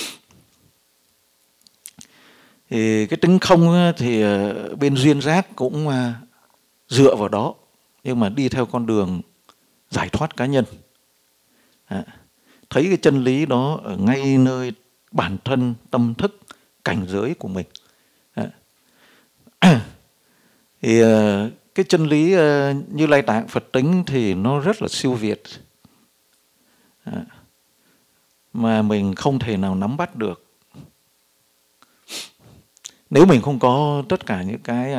Thì cái tánh không thì bên duyên giác cũng dựa vào đó, nhưng mà đi theo con đường giải thoát cá nhân. Thấy cái chân lý đó ở ngay nơi bản thân, tâm thức, cảnh giới của mình. Thì cái chân lý Như Lai Tạng Phật tính thì nó rất là siêu việt, mà mình không thể nào nắm bắt được. Nếu mình không có tất cả những cái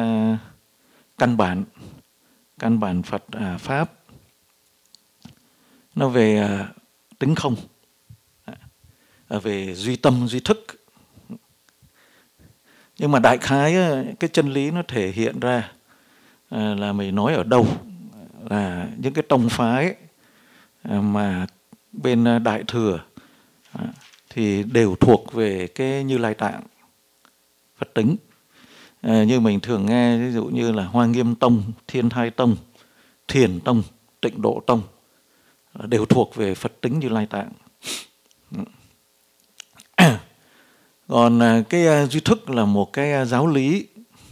căn bản Phật pháp nó về tính không, về duy tâm duy thức, nhưng mà đại khái cái chân lý nó thể hiện ra là mình nói ở đâu là những cái tông phái mà bên Đại Thừa thì đều thuộc về cái Như Lai Tạng Phật tính. Như mình thường nghe ví dụ như là Hoa Nghiêm Tông, Thiên Thai Tông, Thiền Tông, Tịnh Độ Tông đều thuộc về Phật tính Như Lai Tạng. Còn cái duy thức là một cái giáo lý.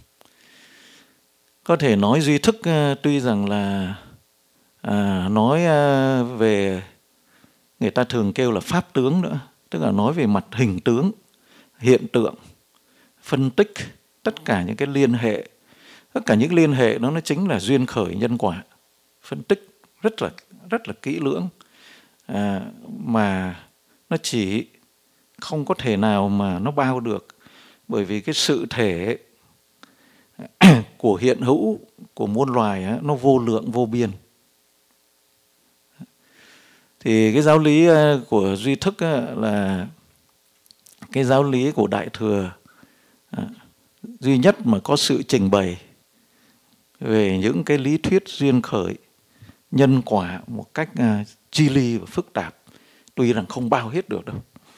Có thể nói duy thức tuy rằng là nói về, người ta thường kêu là pháp tướng nữa, tức là nói về mặt hình tướng, hiện tượng, phân tích tất cả những cái liên hệ. Tất cả những liên hệ đó nó chính là duyên khởi nhân quả. Phân tích rất là kỹ lưỡng, mà nó chỉ không có thể nào mà nó bao được, bởi vì cái sự thể của hiện hữu của muôn loài nó vô lượng vô biên. Thì cái giáo lý của duy thức là cái giáo lý của Đại Thừa duy nhất mà có sự trình bày về những cái lý thuyết duyên khởi nhân quả một cách chi li và phức tạp, tuy rằng không bao hết được đâu.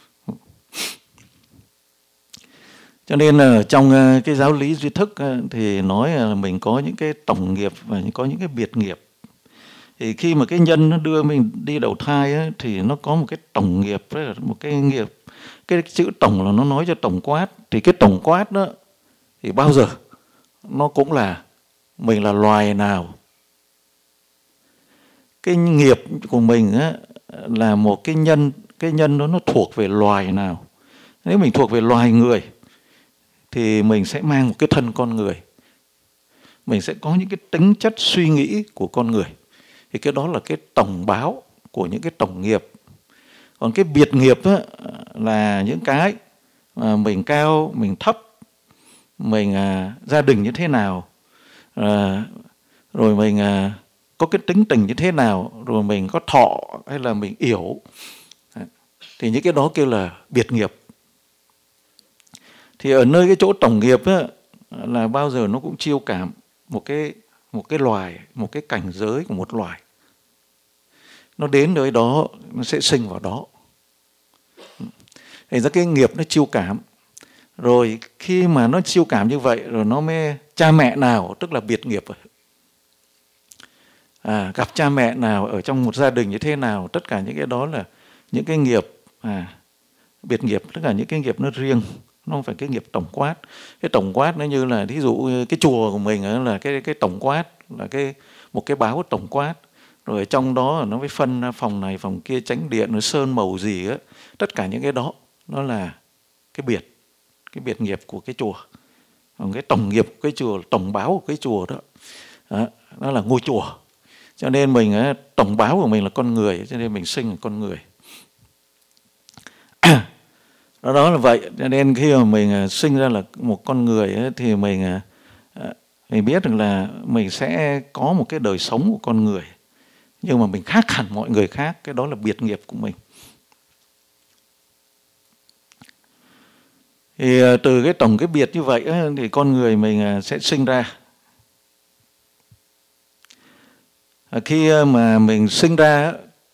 Cho nên là trong cái giáo lý duy thức thì nói là mình có những cái tổng nghiệp và có những cái biệt nghiệp. Thì khi mà cái nhân nó đưa mình đi đầu thai thì nó có một cái tổng nghiệp, với là một cái nghiệp. Cái chữ tổng là nó nói cho tổng quát. Thì cái tổng quát đó thì bao giờ nó cũng là mình là loài nào. Cái nghiệp của mình là một cái nhân đó nó thuộc về loài nào. Nếu mình thuộc về loài người thì mình sẽ mang một cái thân con người. Mình sẽ có những cái tính chất suy nghĩ của con người. Thì cái đó là cái tổng báo của những cái tổng nghiệp. Còn cái biệt nghiệp là những cái mà mình cao, mình thấp, mình gia đình như thế nào, rồi mình có cái tính tình như thế nào, rồi mình có thọ hay là mình yểu. Thì những cái đó kêu là biệt nghiệp. Thì ở nơi cái chỗ tổng nghiệp là bao giờ nó cũng chiêu cảm một cái loài, một cái cảnh giới của một loài. Nó đến nơi đó, nó sẽ sinh vào đó. Thành ra cái nghiệp nó chiêu cảm. Rồi khi mà nó chiêu cảm như vậy, rồi nó mới cha mẹ nào, tức là biệt nghiệp rồi. Gặp cha mẹ nào ở trong một gia đình như thế nào, tất cả những cái đó là những cái nghiệp biệt nghiệp, tất cả những cái nghiệp nó riêng, nó không phải cái nghiệp tổng quát. Cái tổng quát nó như là ví dụ cái chùa của mình là cái tổng quát, là một cái báo tổng quát. Rồi ở trong đó nó mới phân phòng này, phòng kia, chánh điện, nó sơn màu gì á. Tất cả những cái đó nó là cái biệt nghiệp của cái chùa. Còn cái tổng nghiệp của cái chùa, tổng báo của cái chùa đó, nó là ngôi chùa. Cho nên mình tổng báo của mình là con người, cho nên mình sinh là con người. Đó là vậy. Cho nên khi mà mình sinh ra là một con người thì mình biết được là mình sẽ có một cái đời sống của con người. Nhưng mà mình khác hẳn mọi người khác, cái đó là biệt nghiệp của mình. Thì từ cái tổng cái biệt như vậy thì con người mình sẽ sinh ra. Khi mà mình sinh ra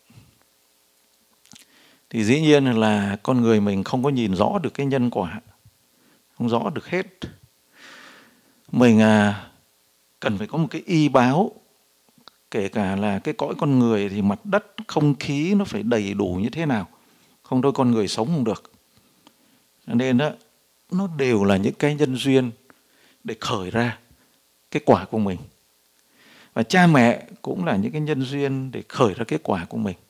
thì dĩ nhiên là con người mình không có nhìn rõ được cái nhân quả, không rõ được hết. Mình cần phải có một cái y báo, kể cả là cái cõi con người thì mặt đất, không khí nó phải đầy đủ như thế nào, không thôi con người sống không được. Nên đó, nó đều là những cái nhân duyên để khởi ra cái quả của mình. Và cha mẹ cũng là những cái nhân duyên để khởi ra cái quả của mình.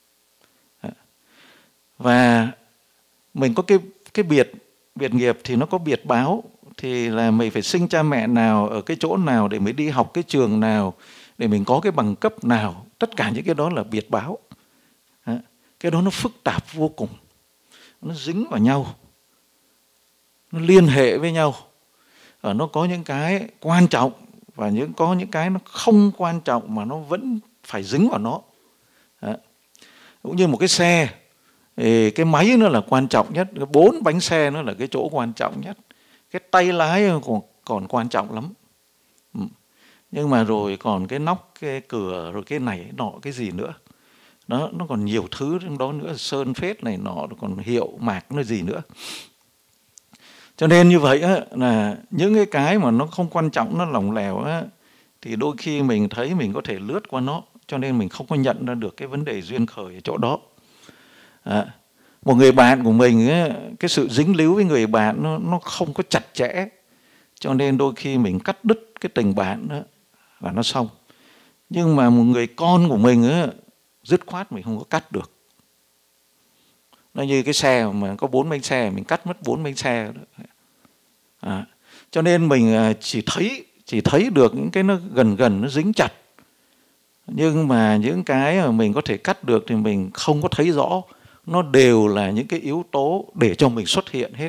Và mình có cái biệt nghiệp thì nó có biệt báo. Thì là mình phải sinh cha mẹ nào, ở cái chỗ nào để mới đi học cái trường nào, để mình có cái bằng cấp nào. Tất cả những cái đó là biệt báo. Cái đó nó phức tạp vô cùng. Nó dính vào nhau, nó liên hệ với nhau. nó có những cái quan trọng và có những cái nó không quan trọng mà nó vẫn phải dính vào nó. Cũng như một cái xe, thì cái máy nó là quan trọng nhất, cái 4 bánh xe nó là cái chỗ quan trọng nhất, cái tay lái còn quan trọng lắm. Nhưng mà rồi còn cái nóc, cái cửa, rồi cái này nọ cái gì nữa, nó còn nhiều thứ trong đó nữa, sơn phết này nọ, còn hiệu mạc nó gì nữa. Cho nên như vậy á, là những cái mà nó không quan trọng, nó lỏng lẻo á, thì đôi khi mình thấy mình có thể lướt qua nó, cho nên mình không có nhận ra được cái vấn đề duyên khởi ở chỗ đó. Một người bạn của mình á, cái sự dính líu với người bạn nó không có chặt chẽ, cho nên đôi khi mình cắt đứt cái tình bạn đó và nó xong. Nhưng mà một người con của mình á, dứt khoát mình không có cắt được. Nó như cái xe mà có 4 bánh xe, mình cắt mất 4 bánh xe đó. Cho nên mình chỉ thấy được những cái nó gần nó dính chặt, nhưng mà những cái mà mình có thể cắt được thì mình không có thấy rõ. Nó đều là những cái yếu tố để cho mình xuất hiện hết,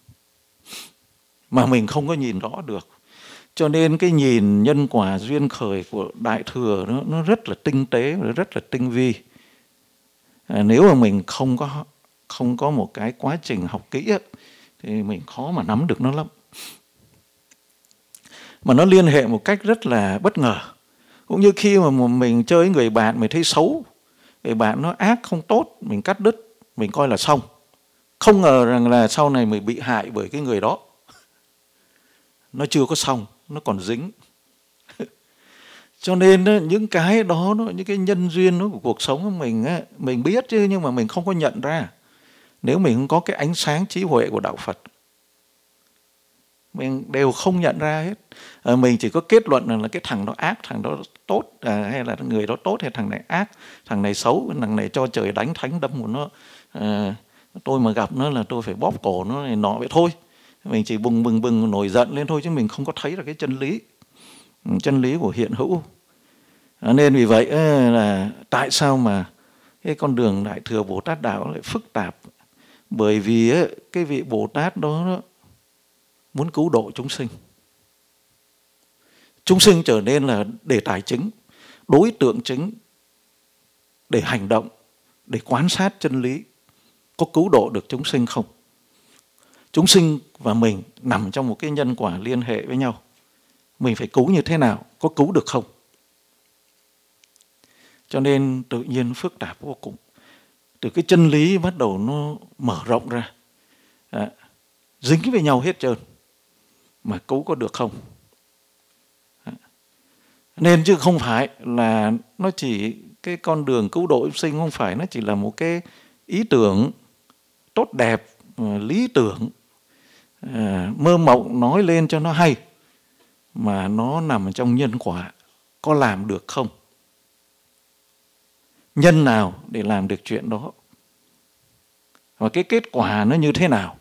mà mình không có nhìn rõ được. Cho nên cái nhìn nhân quả duyên khởi của Đại Thừa nó rất là tinh tế và rất là tinh vi. Nếu mà mình không có một cái quá trình học kỹ ấy, thì mình khó mà nắm được nó lắm. Mà nó liên hệ một cách rất là bất ngờ. Cũng như khi mà mình chơi với người bạn, mình thấy xấu, người bạn nó ác không tốt, mình cắt đứt, mình coi là xong. Không ngờ rằng là sau này mình bị hại bởi cái người đó. Nó chưa có xong, nó còn dính. Cho nên những cái đó, những cái nhân duyên của cuộc sống của mình, mình biết chứ, nhưng mà mình không có nhận ra. Nếu mình không có cái ánh sáng trí huệ của Đạo Phật, mình đều không nhận ra hết. Mình chỉ có kết luận là cái thằng đó ác, thằng đó tốt, hay là người đó tốt, hay thằng này ác, thằng này xấu, thằng này cho trời đánh thánh đâm của nó. Tôi mà gặp nó là tôi phải bóp cổ nó này nọ vậy thôi. Mình chỉ bừng nổi giận lên thôi, chứ mình không có thấy được cái chân lý của hiện hữu. Nên vì vậy là tại sao mà cái con đường Đại Thừa Bồ Tát Đạo lại phức tạp? Bởi vì cái vị Bồ Tát đó muốn cứu độ chúng sinh. Chúng sinh trở nên là đề tài chính, đối tượng chính để hành động, để quan sát chân lý. Có cứu độ được chúng sinh không? Chúng sinh và mình nằm trong một cái nhân quả liên hệ với nhau. Mình phải cứu như thế nào? Có cứu được không? Cho nên tự nhiên phức tạp vô cùng. Từ cái chân lý bắt đầu nó mở rộng ra, dính với nhau hết trơn, mà cứu có được không? Nên chứ không phải là nó chỉ cái con đường cứu độ chúng sinh, không phải nó chỉ là một cái ý tưởng tốt đẹp, lý tưởng, mơ mộng nói lên cho nó hay, mà nó nằm trong nhân quả. Có làm được không? Nhân nào để làm được chuyện đó? Và cái kết quả nó như thế nào?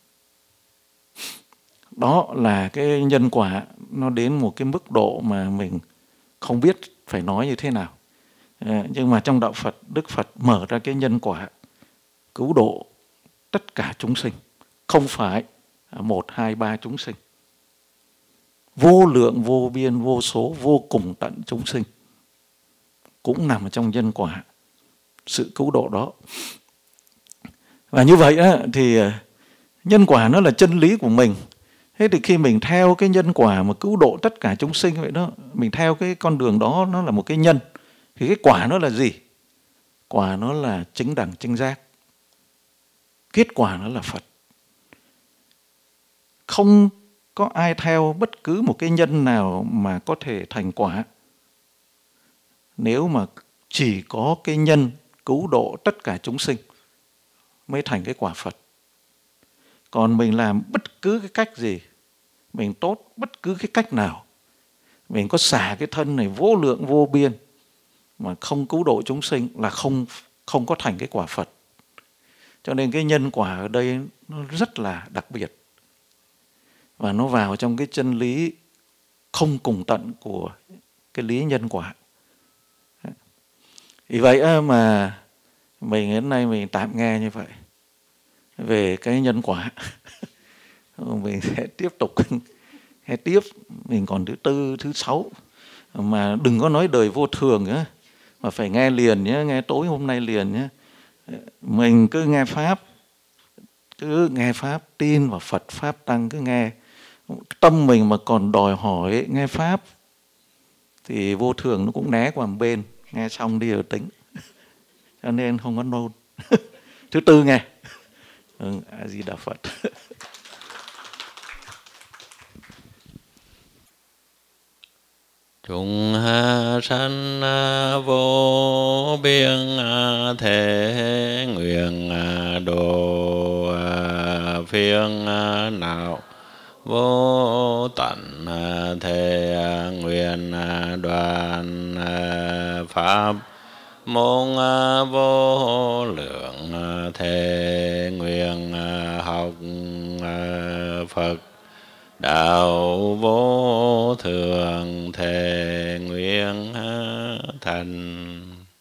Đó là cái nhân quả nó đến một cái mức độ mà mình không biết phải nói như thế nào. Nhưng mà trong Đạo Phật, Đức Phật mở ra cái nhân quả cứu độ tất cả chúng sinh. Không phải 1, 2, 3 chúng sinh. Vô lượng, vô biên, vô số, vô cùng tận chúng sinh cũng nằm trong nhân quả sự cứu độ đó. Và như vậy thì nhân quả nó là chân lý của mình. Thế thì khi mình theo cái nhân quả mà cứu độ tất cả chúng sinh vậy đó, mình theo cái con đường đó, nó là một cái nhân. Thì cái quả nó là gì? Quả nó là chính đẳng chính giác. Kết quả nó là Phật. Không có ai theo bất cứ một cái nhân nào mà có thể thành quả, nếu mà chỉ có cái nhân cứu độ tất cả chúng sinh mới thành cái quả Phật. Còn mình làm bất cứ cái cách gì, mình tốt bất cứ cái cách nào, mình có xả cái thân này vô lượng vô biên mà không cứu độ chúng sinh là không có thành cái quả Phật. Cho nên cái nhân quả ở đây nó rất là đặc biệt. Và nó vào trong cái chân lý không cùng tận của cái lý nhân quả. Vì vậy mà mình đến nay mình tạm nghe như vậy về cái nhân quả. Mình sẽ tiếp tục nghe tiếp, mình còn thứ tư, thứ sáu. Mà đừng có nói đời vô thường nữa, mà phải nghe liền nhé, nghe tối hôm nay liền nhé. Mình cứ nghe Pháp, tin vào Phật Pháp Tăng, cứ nghe. Tâm mình mà còn đòi hỏi nghe Pháp thì vô thường nó cũng né qua một bên, nghe xong đi rồi tính. Cho nên không có nôn. Thứ tư nghe. A Di Đà Phật. Chúng sanh vô biên thể nguyện độ phiền não vô tận thể nguyện đoàn pháp môn vô lượng thể nguyện học Phật đạo vô thượng thể nguyện thành.